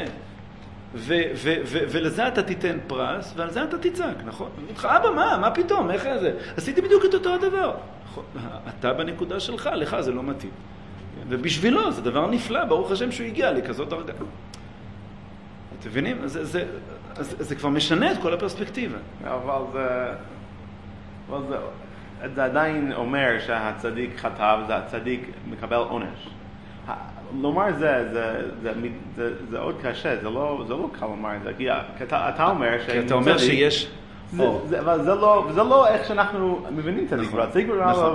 ולזה אתה תיתן פרס, ועל זה אתה תצעק, נכון? אני אומר לך, אבא, מה פתאום? איך זה? עשיתי בדיוק את אותו הדבר. אתה בנקודה שלך, לך זה לא מתאים. ובשבילו זה דבר נפלא, ברוך השם שהוא הגיע לכזאת דרגה. אתם מבינים? זה כבר משנה את כל הפרספקטיבה. אבל זה עדיין אומר שהצדיק חטא וזה הצדיק מקבל עונש. לומר זה עוד קשה, זה לא קל לומר את זה, כי אתה אומר כי אתה אומר שיש... זה לא איך שאנחנו מבינים צדיק, צדיק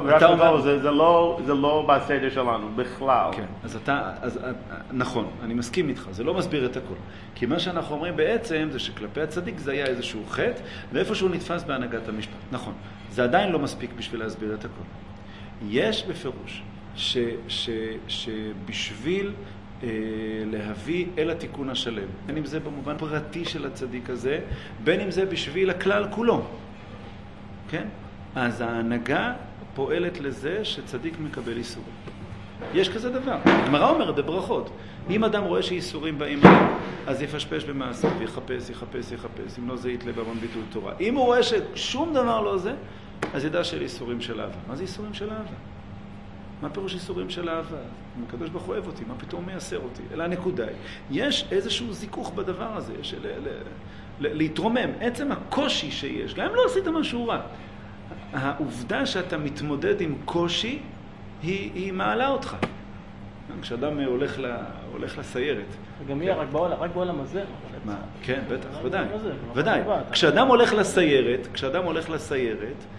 זה לא בסדר שלנו בכלל. נכון, אני מסכים איתך, זה לא מסביר את הכל. כי מה שאנחנו אומרים בעצם זה שכלפי הצדיק זה היה איזשהו חטא, ואיפה שהוא נתפס בהנהגת המשפט. נכון, זה עדיין לא מספיק בשביל להסביר את הכל. יש בפירוש שבשביל להביא אל התיקון השלם, בין אם זה במובן פרטי של הצדיק הזה, בין אם זה בשביל הכלל כולו, כן? אז ההנהגה פועלת לזה שצדיק מקבל איסורים. יש כזה דבר. הגמרא אומרת בברכות, אם אדם רואה שאיסורים באים עליו, אז יפשפש במעשיו, יחפש, אם לא זה יתלה בעוון ביטול תורה. אם הוא רואה ששום דבר לא זה, אז ידע של איסורים של אהבה. מה זה איסורים של אהבה? מה פירוש איסורים של אהבה? אם הקדוש ברוך הוא אוהב אותי, מה פתאום מייסר אותי? אלא הנקודה היא, יש איזשהו זיכוך בדבר הזה, להתרומם. עצם הקושי שיש, גם אם לא עשית משהו רע, העובדה שאתה מתמודד עם קושי, היא מעלה אותך. כשאדם הולך לסיירת. וגם יהיה רק בעולם הזה. כן, בטח, ודאי. כשאדם הולך לסיירת,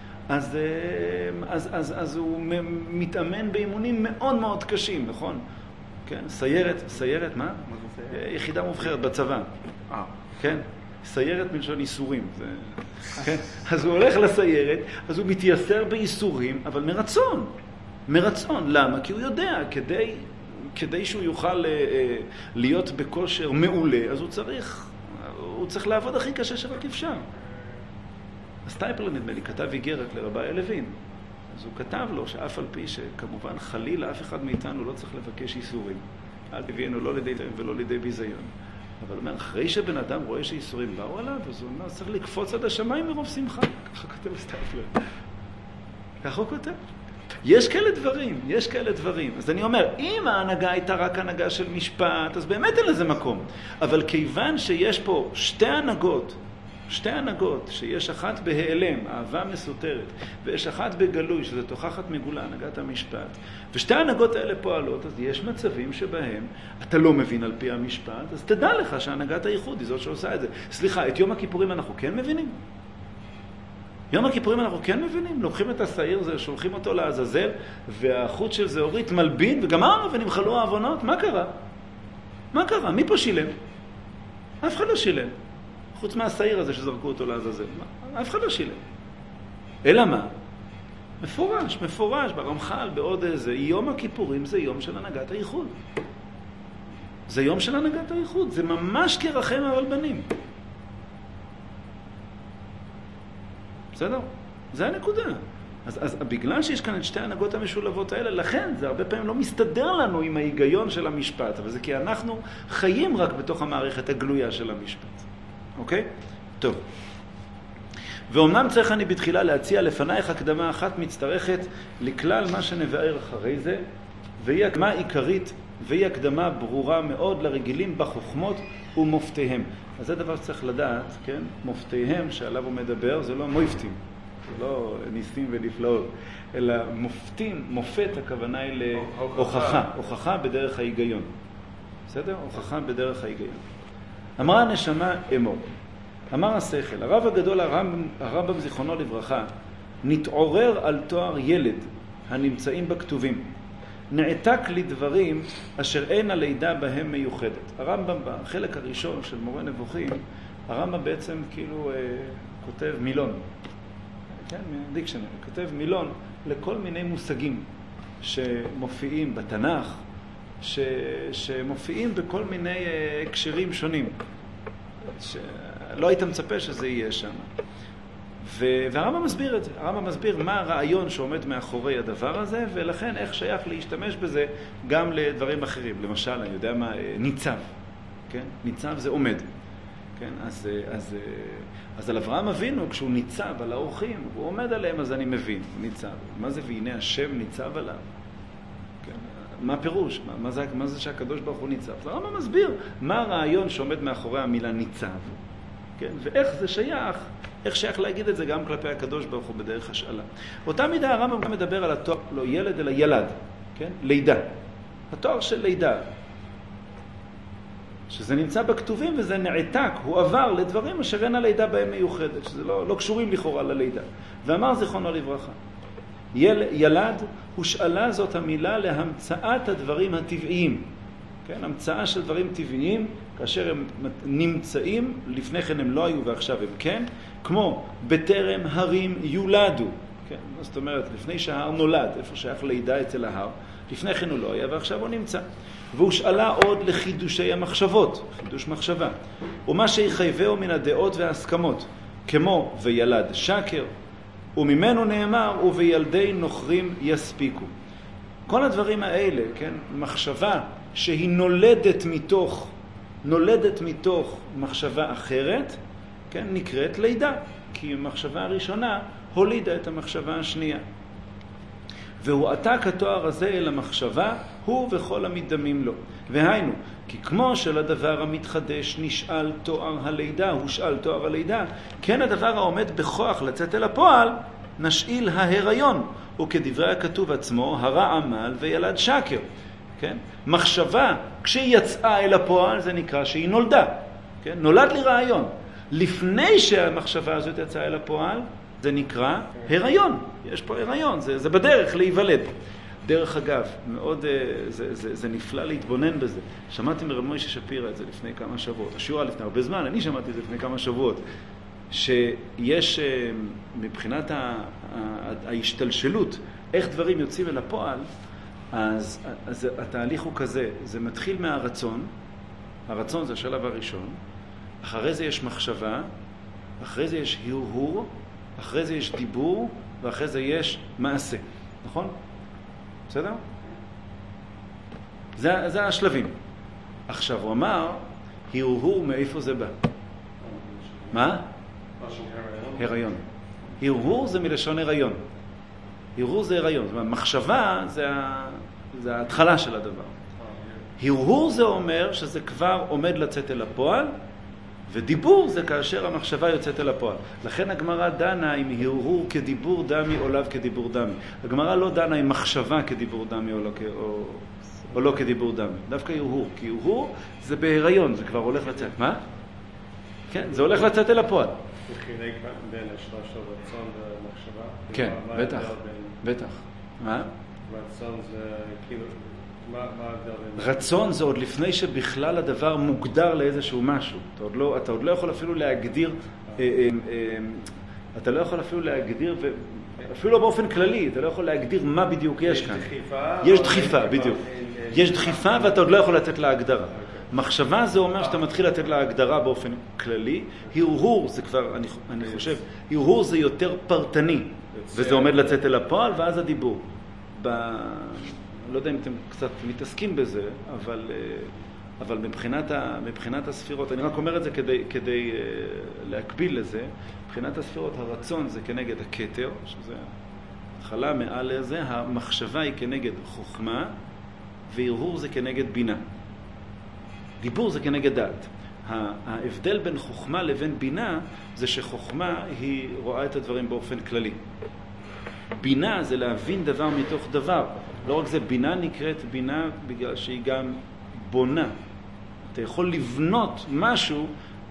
אז הוא מתאמן באימונים מאוד מאוד קשים, נכון? כן, סיירת, מה? יחידה מובחרת בצבא. כן? סיירת מלשון איסורים. כן? אז הוא הולך לסיירת, אז הוא מתייסר באיסורים, אבל מרצון. למה? כי הוא יודע, כדי שהוא יוכל להיות בכושר מעולה, אז הוא צריך לעבוד הכי קשה שרק אפשר. אז טייפלר נדמה לי כתב איגרת לרבי לוין. אז הוא כתב לו שאף על פי שכמובן חלילה אף אחד מאיתנו לא צריך לבקש איסורים. אל תביאנו לא לידי דם ולא לידי ביזיון. אבל הוא אומר, אחרי שבן אדם רואה שאיסורים באו עליו, אז הוא אומר, צריך לקפוץ עד השמיים מרוב שמחה. ככה כותב סטייפלר. ככה הוא כותב. יש כאלה דברים. אז אני אומר, אם ההנהגה הייתה רק הנהגה של משפט, אז באמת אין לזה מקום. אבל כיוון שיש פה שתי הנהגות, שיש אחת בהיעלם, אהבה מסותרת, ויש אחת בגלוי, שזה תוכחת מגולה, הנהגת המשפט, ושתי ההנהגות האלה פועלות, אז יש מצבים שבהם אתה לא מבין על פי המשפט, אז תדע לך שהנהגת הייחוד היא זאת שעושה את זה. סליחה, את יום הכיפורים אנחנו כן מבינים? יום הכיפורים אנחנו כן מבינים? לוקחים את השעיר הזה, שולחים אותו לעזאזל, והחוט של זהורית מלבין, וגמרנו ונמחלו העוונות. מה קרה? מי פה שילם? אף אחד לא שילם. חוץ מהשעיר הזה שזרקו אותו לעזאזל. אף אחד לא שילם. אלא מה? מפורש, ברמח"ל, בעוד איזה. יום הכיפורים זה יום של הנהגת הייחוד. זה ממש כרחם אבל בנים. בסדר? זה הנקודה. אז בגלל שיש כאן את שתי ההנהגות המשולבות האלה, לכן זה הרבה פעמים לא מסתדר לנו עם ההיגיון של המשפט, אבל זה כי אנחנו חיים רק בתוך המערכת הגלויה של המשפט. אוקיי? טוב. ואומנם צריך אני בתחילה להציע לפנייך הקדמה אחת מצטרכת לכלל מה שנבאר אחרי זה, והיא הקדמה עיקרית, והיא הקדמה ברורה מאוד לרגילים בחוכמות ומופתיהם. אז זה דבר שצריך לדעת, כן? מופתיהם שעליו הוא מדבר, זה לא מופתים, זה לא ניסים ונפלאות, אלא מופתים, מופת, הכוונה היא להוכחה בדרך ההיגיון. בסדר? הוכחה בדרך ההיגיון. אמרה הנשמה אמור, אמר השכל, הרב הגדול הרמב"ם זיכרונו לברכה, נתעורר על תואר ילד הנמצאים בכתובים. נעתק לדברים אשר אין הלידה בהם מיוחדת. הרמב"ם בחלק הראשון של מורה נבוכים, הרמב"ם בעצם כאילו כותב מילון. כן, דיקשנרי, כותב מילון לכל מיני מושגים שמופיעים בתנ"ך, שמופיעים בכל מיני הקשרים שונים. לא היית מצפה שזה יהיה שם. והרמב"ם מסביר את זה. הרמב"ם מסביר מה הרעיון שעומד מאחורי הדבר הזה, ולכן איך שייך להשתמש בזה גם לדברים אחרים. למשל, אני יודע מה, ניצב. כן? ניצב זה עומד. כן? אז על אברהם אבינו, כשהוא ניצב על האורחים, הוא עומד עליהם, אז אני מבין. ניצב. מה זה והנה השם ניצב עליו? כן? מה פירוש? מה זה שהקדוש ברוך הוא ניצב? אז הרמב"ם מסביר מה הרעיון שעומד מאחורי המילה ניצב. כן? ואיך זה שייך, איך שייך להגיד את זה גם כלפי הקדוש ברוך הוא בדרך השאלה. באותה מידה הרמב"ם גם מדבר על התואר, לא ילד אלא ילד, כן? לידה. התואר של לידה. שזה נמצא בכתובים וזה נעתק, הוא עבר לדברים אשר אין הלידה בהם מיוחדת, שזה לא קשורים לכאורה ללידה. ואמר זיכרונו לברכה, ילד הושאלה זאת המילה להמצאת הדברים הטבעיים. כן? המצאה של דברים טבעיים, כאשר הם נמצאים, לפני כן הם לא היו ועכשיו הם כן, כמו בטרם הרים יולדו. כן? זאת אומרת, לפני שההר נולד, איפה שייך לידה אצל ההר, לפני כן הוא לא היה ועכשיו הוא נמצא. והושאלה עוד לחידושי המחשבות, חידוש מחשבה. ומה שיחייבהו מן הדעות וההסכמות, כמו וילד שקר, וממנו נאמר, ובילדי נוכרים יספיקו. כל הדברים האלה, כן, מחשבה שהיא נולדת מתוך מחשבה אחרת, כן, נקראת לידה, כי המחשבה הראשונה הולידה את המחשבה השנייה. והוא עתק התואר הזה אל המחשבה, הוא וכל המדמים לו. והיינו, כי כמו שלדבר המתחדש נשאל תואר הלידה, הושאל תואר הלידה, כן הדבר העומד בכוח לצאת אל הפועל, נשאיל ההיריון, וכדברי הכתוב עצמו, הרע עמל וילד שקר. כן? מחשבה, כשהיא יצאה אל הפועל, זה נקרא שהיא נולדה. כן? נולד לי רעיון. לפני שהמחשבה הזאת יצאה אל הפועל, זה נקרא הריון. יש פה הריון, זה בדרך להיוולד. דרך אגב, מאוד, זה נפלא להתבונן בזה. שמעתי מרב מוישה שפירא את זה לפני כמה שבועות. השיעור לפני הרבה זמן, אני שמעתי את זה לפני כמה שבועות. שיש מבחינת ההשתלשלות, איך דברים יוצאים אל הפועל, אז התהליך הוא כזה, זה מתחיל מהרצון, הרצון זה השלב הראשון, אחרי זה יש מחשבה, אחרי זה יש הרהור, אחרי זה יש דיבור, ואחרי זה יש מעשה. נכון? בסדר? זה השלבים. עכשיו הוא אמר, הרהור מאיפה זה בא? מה? הריון. הרהור זה מלשון הריון. הרהור זה הריון. זאת אומרת, מחשבה זה ההתחלה של הדבר. הרהור זה אומר שזה כבר עומד לצאת אל הפועל, ודיבור זה כאשר המחשבה יוצאת אל הפועל. לכן הגמרא דנה עם הרהור כדיבור דמי או לאו כדיבור דמי. הגמרא לא דנה עם מחשבה כדיבור דמי או לא כדיבור דמי. דווקא הרהור. כי הרהור זה בהיריון, זה כבר הולך לצאת. מה? כן, זה הולך לצאת אל הפועל. הוא חילק בין השלב של רצון ומחשבה? כן, בטח, בטח. מה? רצון זה כאילו, מה ההבדל בין... רצון זה עוד לפני שבכלל הדבר מוגדר לאיזשהו משהו. אתה עוד לא יכול אפילו להגדיר, אתה לא יכול אפילו להגדיר, אפילו באופן כללי, אתה לא יכול להגדיר מה בדיוק יש כאן. יש דחיפה? יש דחיפה, בדיוק. יש דחיפה ואתה עוד לא יכול לתת לה הגדרה. מחשבה זה אומר שאתה מתחיל לתת לה הגדרה באופן כללי. הרהור זה כבר, אני חושב, הרהור זה יותר פרטני, וזה עומד לצאת אל הפועל, ואז הדיבור. לא יודע אם אתם קצת מתעסקים בזה, אבל מבחינת הספירות, אני רק אומר את זה כדי להקביל לזה, מבחינת הספירות הרצון זה כנגד הכתר, שזה התחלה מעל לזה, המחשבה היא כנגד חוכמה, והרהור זה כנגד בינה. דיבור זה כנגד דעת. ההבדל בין חוכמה לבין בינה זה שחוכמה היא רואה את הדברים באופן כללי. בינה זה להבין דבר מתוך דבר. לא רק זה, בינה נקראת בינה בגלל שהיא גם בונה. אתה יכול לבנות משהו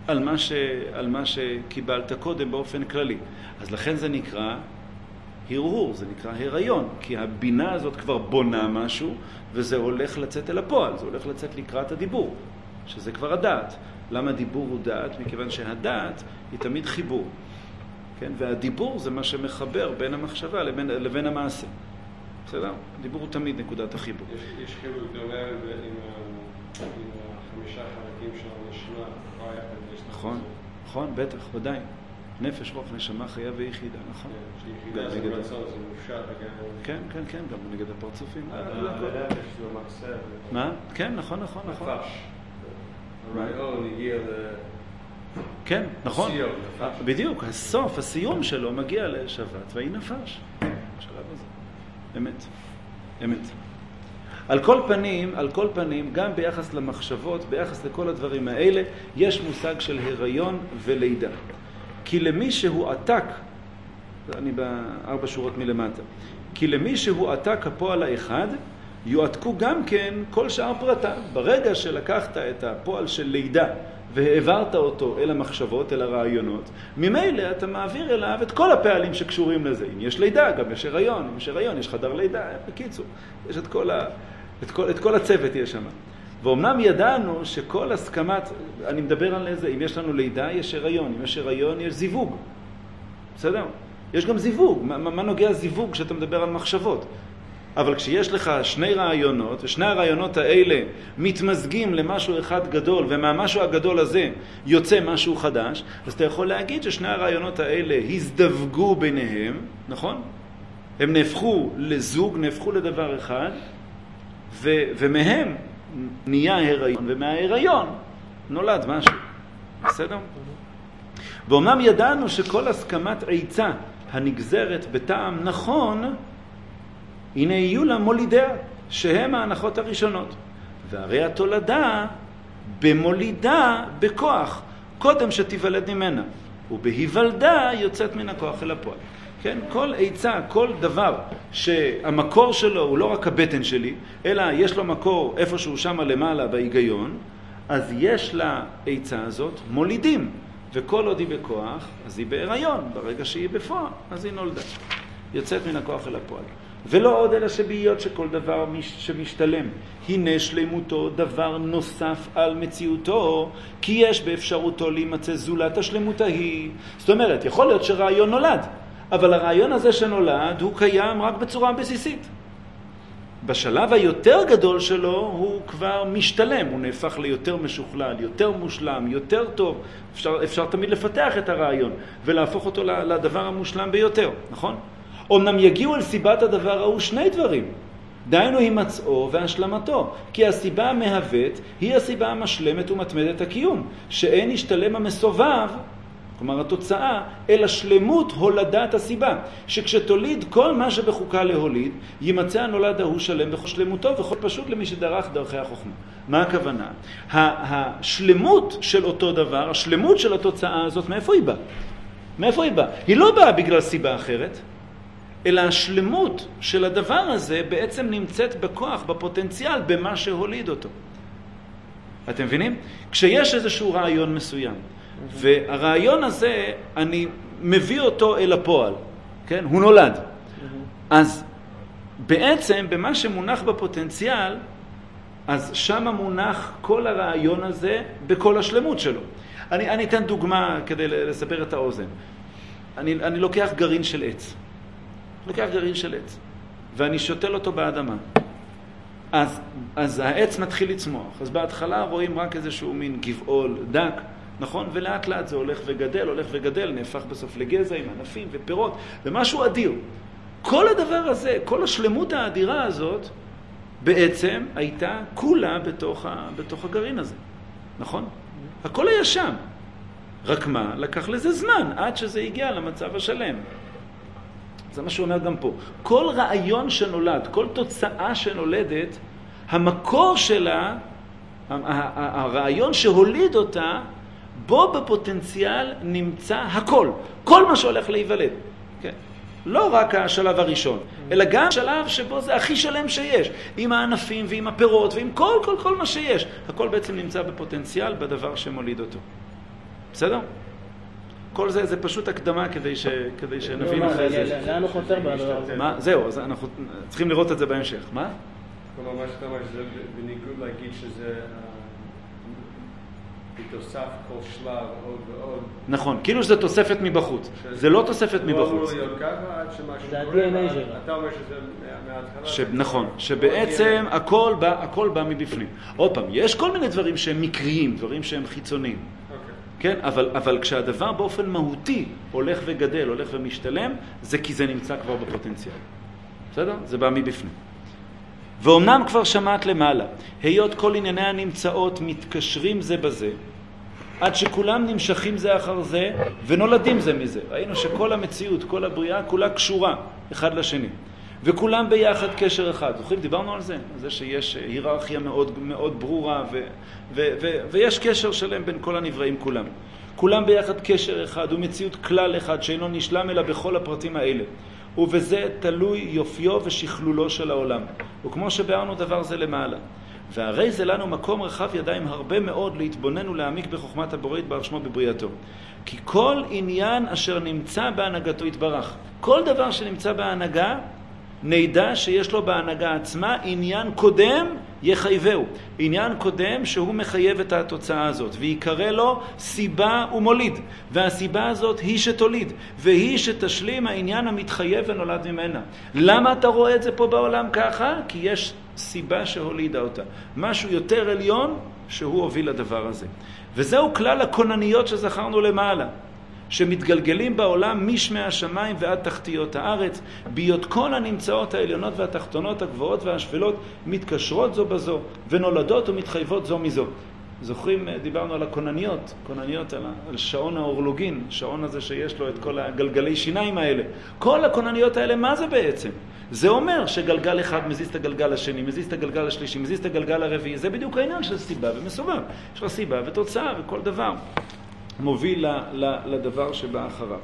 על מה שקיבלת קודם באופן כללי. אז לכן זה נקרא הרהור, זה נקרא הריון, כי הבינה הזאת כבר בונה משהו, וזה הולך לצאת אל הפועל, זה הולך לצאת לקראת הדיבור, שזה כבר הדעת. למה דיבור הוא דעת? מכיוון שהדעת היא תמיד חיבור. כן? והדיבור זה מה שמחבר בין המחשבה לבין המעשה. בסדר? הדיבור הוא תמיד נקודת החיבור. יש חיבור דומה עם החמישה חלקים של הנשמה. נכון, נכון, בטח, ודאי. נפש, רוח, נשמה, חיה ויחידה, נכון? שיחידה זה רצון, זה מופשט. כן, כן, כן, גם נגד הפרצופים. הנפש זה מעשה. מה? כן, נכון. נפש. הרעיון הגיע כן, נכון. לסיום, נפש. בדיוק, הסוף, הסיום שלו מגיע לשבת, והיא נפש. בשלב הזה. אמת. אמת. על כל פנים, גם ביחס למחשבות, ביחס לכל הדברים האלה, יש מושג של הריון ולידה. כי למי שהוא עתק, אני ב4 שורות מלמטה, כי למי שהוא עתק הפועל האחד, יועתקו גם כן כל שאר פרטה. ברגע שלקחת את הפועל של לידה והעברת אותו אל המחשבות, אל הרעיונות, ממילא אתה מעביר אליו את כל הפעלים שקשורים לזה. אם יש לידה, גם יש הריון. אם יש הריון, יש חדר לידה. בקיצור, יש את כל הצוות יש שם. ואומנם ידענו שכל הסכמת, אני מדבר על זה, אם יש לנו לידה, יש הריון. אם יש הריון, יש זיווג. בסדר? יש גם זיווג. מה נוגע זיווג כשאתה מדבר על מחשבות? אבל כשיש לך שני רעיונות, ושני הרעיונות האלה מתמזגים למשהו אחד גדול, ומהמשהו הגדול הזה יוצא משהו חדש, אז אתה יכול להגיד ששני הרעיונות האלה הזדווגו ביניהם, נכון? הם נהפכו לזוג, נהפכו לדבר אחד, ומהם נהיה הריון, ומההיריון נולד משהו. בסדר? ואומנם ידענו שכל הסכמת עצה הנגזרת בטעם נכון, הנה יהיו לה מולידיה, שהם ההנחות הראשונות. והרי התולדה במולידה בכוח, קודם שתיוולד ממנה, ובהיוולדה יוצאת מן הכוח אל הפועל. כן? כל עצה, כל דבר שהמקור שלו הוא לא רק הבטן שלי, אלא יש לו מקור איפשהו שם למעלה בהיגיון, אז יש לה עצה הזאת מולידים. וכל עוד היא בכוח, אז היא בהיריון. ברגע שהיא בפועל, אז היא נולדה. יוצאת מן הכוח אל הפועל. ולא עוד אלא שבהיות שכל דבר שמשתלם, הנה שלמותו דבר נוסף על מציאותו, כי יש באפשרותו להימצא זולת השלמות ההיא. זאת אומרת, יכול להיות שרעיון נולד, אבל הרעיון הזה שנולד הוא קיים רק בצורה בסיסית. בשלב היותר גדול שלו הוא כבר משתלם, הוא נהפך ליותר משוכלל, יותר מושלם, יותר טוב. אפשר תמיד לפתח את הרעיון ולהפוך אותו לדבר המושלם ביותר, נכון? אמנם יגיעו אל סיבת הדבר ההוא שני דברים, דהיינו הימצאו והשלמתו, כי הסיבה המהוות היא הסיבה המשלמת ומתמדת הקיום, שאין ישתלם המסובב, כלומר התוצאה, אלא שלמות הולדת הסיבה, שכשתוליד כל מה שבחוקה להוליד, יימצא הנולד ההוא שלם בכל שלמותו, וכל פשוט למי שדרך דרכי החוכמה. מה הכוונה? השלמות של אותו דבר, השלמות של התוצאה הזאת, מאיפה היא באה? מאיפה היא באה? היא לא באה בגלל סיבה אחרת, אלא השלמות של הדבר הזה בעצם נמצאת בכוח, בפוטנציאל, במה שהוליד אותו. אתם מבינים? כשיש איזשהו רעיון מסוים, והרעיון הזה, אני מביא אותו אל הפועל, כן? הוא נולד. אז בעצם, במה שמונח בפוטנציאל, אז שם מונח כל הרעיון הזה בכל השלמות שלו. אני אתן דוגמה כדי לסבר את האוזן. אני לוקח גרעין של עץ. ואני שותל אותו באדמה. אז העץ מתחיל לצמוח. אז בהתחלה רואים רק איזשהו מין גבעול דק, נכון? ולאט לאט זה הולך וגדל, נהפך בסוף לגזע עם ענפים ופירות, ומשהו אדיר. כל הדבר הזה, כל השלמות האדירה הזאת, בעצם הייתה כולה בתוך הגרעין הזה, נכון? הכל היה שם. רק מה? לקח לזה זמן, עד שזה הגיע למצב השלם. זה מה שאומר גם פה. כל רעיון שנולד, כל תוצאה שנולדת, המקור שלה, הרעיון שהוליד אותה, בו בפוטנציאל נמצא הכל. כל מה שהולך להיוולד. כן? לא רק השלב הראשון, אלא גם השלב שבו זה הכי שלם שיש. עם הענפים ועם הפירות ועם כל מה שיש. הכל בעצם נמצא בפוטנציאל בדבר שמוליד אותו. בסדר? כל זה פשוט הקדמה כדי שנבין אחרי זה. לאן הוא חותר בדבר הזה? זהו, אז אנחנו צריכים לראות את זה בהמשך. מה? כלומר, מה שאתה אומר שזה בניגוד להגיד שזה בתוסף כל שלב עוד ועוד. נכון, כאילו שזה תוספת מבחוץ. זה לא תוספת מבחוץ. לא אמור להיות ככה עד שמשהו קורה. אתה אומר שזה מההתחלה. נכון, שבעצם הכל בא מבפנים. עוד פעם, יש כל מיני דברים שהם מקריים, דברים שהם חיצוניים. כן, אבל כשהדבר באופן מהותי הולך וגדל, הולך ומשתלם, זה כי זה נמצא כבר בפוטנציאל. בסדר? זה בא מבפנים. ואומנם כבר שמעת למעלה, היות כל ענייני הנמצאות מתקשרים זה בזה, עד שכולם נמשכים זה אחר זה ונולדים זה מזה. ראינו שכל המציאות, כל הבריאה, כולה קשורה אחד לשני. וכולם ביחד קשר אחד. זוכרים, דיברנו על זה? על זה שיש היררכיה מאוד מאוד ברורה ויש קשר שלם בין כל הנבראים כולם. כולם ביחד קשר אחד ומציאות כלל אחד שאינו נשלם אלא בכל הפרטים האלה. ובזה תלוי יופיו ושכלולו של העולם. וכמו שבארנו דבר זה למעלה. והרי זה לנו מקום רחב ידיים הרבה מאוד להתבונן ולהעמיק בחוכמת הבורא יתברך שמו בבריאתו. כי כל עניין אשר נמצא בהנהגתו יתברך, כל דבר שנמצא בהנהגה, נדע שיש לו בהנהגה עצמה עניין קודם יחייבהו, עניין קודם שהוא מחייב את התוצאה הזאת, ויקרא לו סיבה ומוליד, והסיבה הזאת היא שתוליד, והיא שתשלים העניין המתחייב ונולד ממנה. למה אתה רואה את זה פה בעולם ככה? כי יש סיבה שהולידה אותה, משהו יותר עליון שהוא הוביל לדבר הזה. וזהו כלל הכונניות שזכרנו למעלה, שמתגלגלים בעולם משמי השמיים ועד תחתיות הארץ, ביות כל הנמצאות העליונות והתחתונות, הגבוהות והשפלות, מתקשרות זו בזו, ונולדות ומתחייבות זו מזו. זוכרים, דיברנו על הכונניות, כונניות על שעון האורלוגין, שעון הזה שיש לו את כל הגלגלי שיניים האלה. כל הכונניות האלה, מה זה בעצם? זה אומר שגלגל אחד מזיז את הגלגל השני, מזיז את הגלגל השלישי, מזיז את הגלגל הרביעי. זה בדיוק העניין של סיבה ומסובב. יש לך סיבה ותוצאה וכל דבר מוביל לדבר שבא אחריו.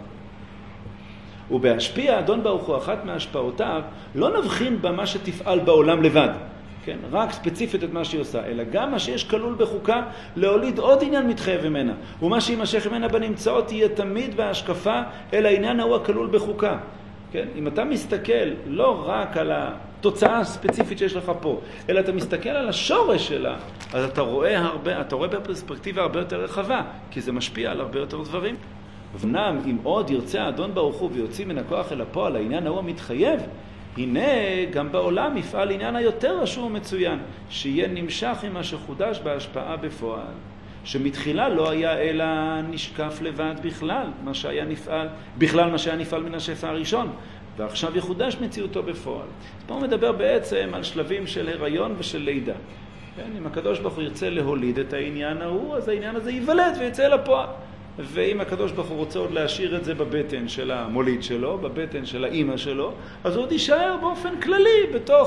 ובהשפיע אדון ברוך הוא אחת מהשפעותיו, לא נבחין במה שתפעל בעולם לבד, כן? רק ספציפית את מה שהיא עושה, אלא גם מה שיש כלול בחוקה להוליד עוד עניין מתחייב ממנה, ומה שימשך ממנה בנמצאות תהיה תמיד בהשקפה אל העניין ההוא הכלול בחוקה. כן? אם אתה מסתכל לא רק על התוצאה הספציפית שיש לך פה, אלא אתה מסתכל על השורש שלה, אז אתה רואה בפרספקטיבה הרבה יותר רחבה, כי זה משפיע על הרבה יותר דברים. ונם, אם עוד ירצה האדון ברוך הוא ויוציא מן הכוח אל הפועל העניין ההוא המתחייב, הנה גם בעולם יפעל עניין היותר רשום ומצוין, שיהיה נמשך עם מה שחודש בהשפעה בפועל, שמתחילה לא היה אלא נשקף לבד בכלל מה שהיה נפעל מן השפע הראשון, ועכשיו יחודש מציאותו בפועל. אז פה הוא מדבר בעצם על שלבים של הריון ושל לידה. כן? אם הקדוש ברוך הוא ירצה להוליד את העניין ההוא, אז העניין הזה ייוולד ויצא לפועל. ואם הקדוש ברוך הוא רוצה עוד להשאיר את זה בבטן של המוליד שלו, בבטן של האמא שלו, אז הוא עוד יישאר באופן כללי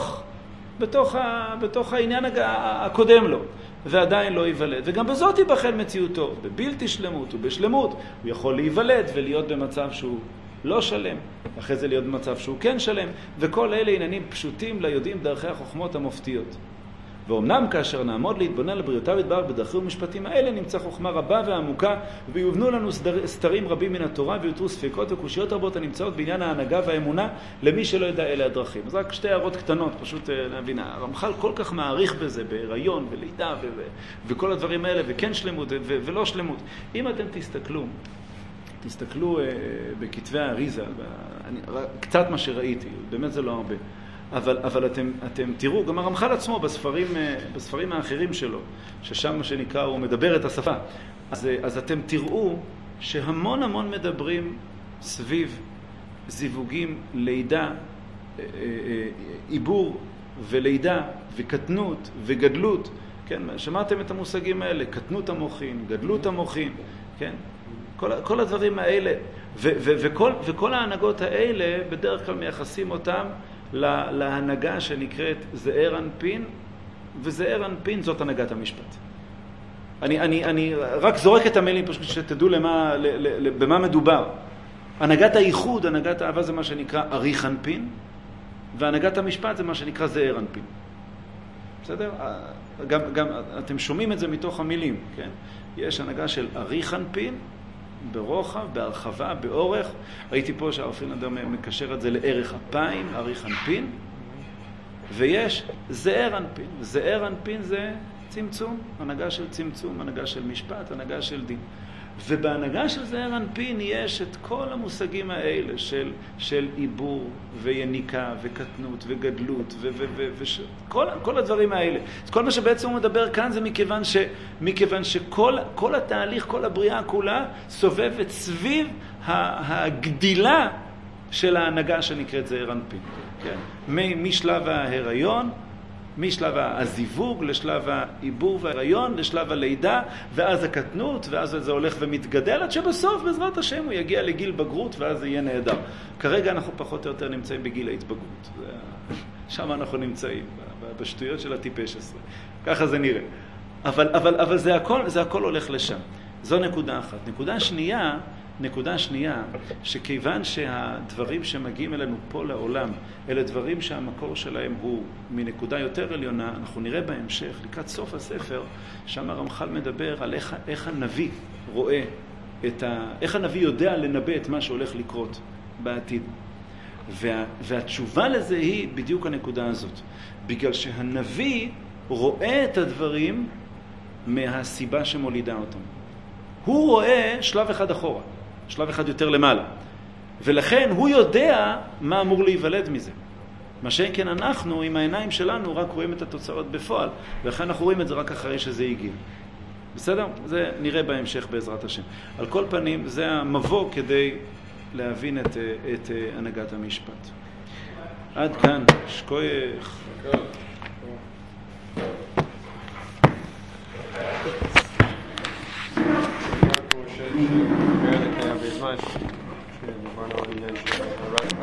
בתוך העניין הקודם לו, ועדיין לא ייוולד. וגם בזאת ייבחן מציאותו, בבלתי שלמות ובשלמות. הוא יכול להיוולד ולהיות במצב שהוא לא שלם, אחרי זה להיות במצב שהוא כן שלם, וכל אלה עניינים פשוטים ליודעים דרכי החוכמות המופתיות. ואומנם כאשר נעמוד להתבונן לבריאותיו יתברך בדרכי ומשפטים האלה, נמצא חוכמה רבה ועמוקה, ויובנו לנו סתרים רבים מן התורה, ויותרו ספקות וקושיות רבות הנמצאות בעניין ההנהגה והאמונה למי שלא ידע אלה הדרכים. אז רק שתי הערות קטנות, פשוט להבין. הרמח"ל כל כך מעריך בזה, בהיריון ולידה וכל הדברים האלה, וכן שלמות ולא שלמות. אם אתם תסתכלו בכתבי האריזה, קצת מה שראיתי, באמת זה לא הרבה. אבל אתם תראו, גם הרמח"ל עצמו בספרים האחרים שלו, ששם מה שנקרא הוא מדבר את השפה, אז אתם תראו שהמון מדברים סביב זיווגים, לידה, עיבור ולידה וקטנות וגדלות, כן? שמעתם את המושגים האלה, קטנות המוחין, גדלות המוחין, כן? כל הדברים האלה, וכל ההנהגות האלה בדרך כלל מייחסים אותם להנהגה שנקראת זעיר אנפין, וזעיר אנפין זאת הנהגת המשפט. אני רק זורק את המילים פשוט שתדעו במה מדובר. הנהגת הייחוד, הנהגת האהבה זה מה שנקרא אריך אנפין, והנהגת המשפט זה מה שנקרא זעיר אנפין. בסדר? גם אתם שומעים את זה מתוך המילים, כן? יש הנהגה של אריך אנפין, ברוחב, בהרחבה, באורך. ראיתי פה שהרופין אדם מקשר את זה לערך אפיים, אריך אנפין. ויש זעיר אנפין. זעיר אנפין זה צמצום, הנהגה של צמצום, הנהגה של משפט, הנהגה של דין. ובהנהגה של זעיר אנפין יש את כל המושגים האלה של עיבור ויניקה וקטנות וגדלות וכל הדברים האלה. אז כל מה שבעצם הוא מדבר כאן זה מכיוון שכל התהליך, כל הבריאה כולה סובבת סביב הגדילה של ההנהגה שנקראת זעיר אנפין. כן? משלב ההיריון, משלב הזיווג לשלב העיבור וההיריון, לשלב הלידה, ואז הקטנות, ואז זה הולך ומתגדל, עד שבסוף בעזרת השם הוא יגיע לגיל בגרות, ואז זה יהיה נהדר. כרגע אנחנו פחות או יותר נמצאים בגיל ההתבגרות. שם אנחנו נמצאים, בשטויות של הטיפש 10. ככה זה נראה. אבל זה הכל הולך לשם. זו נקודה אחת. נקודה שנייה, שכיוון שהדברים שמגיעים אלינו פה לעולם, אלה דברים שהמקור שלהם הוא מנקודה יותר עליונה, אנחנו נראה בהמשך, לקראת סוף הספר, שם הרמח"ל מדבר על איך הנביא רואה איך הנביא יודע לנבא את מה שהולך לקרות בעתיד. והתשובה לזה היא בדיוק הנקודה הזאת. בגלל שהנביא רואה את הדברים מהסיבה שמולידה אותם. הוא רואה שלב אחד אחורה, שלב אחד יותר למעלה. ולכן הוא יודע מה אמור להיוולד מזה. מה שכן אנחנו עם העיניים שלנו רק רואים את התוצאות בפועל, ולכן אנחנו רואים את זה רק אחרי שזה הגיע. בסדר? זה נראה בהמשך בעזרת השם. על כל פנים, זה המבוא כדי להבין את הנהגת המשפט. עד כאן, שקוייך. בזמן שדיברנו על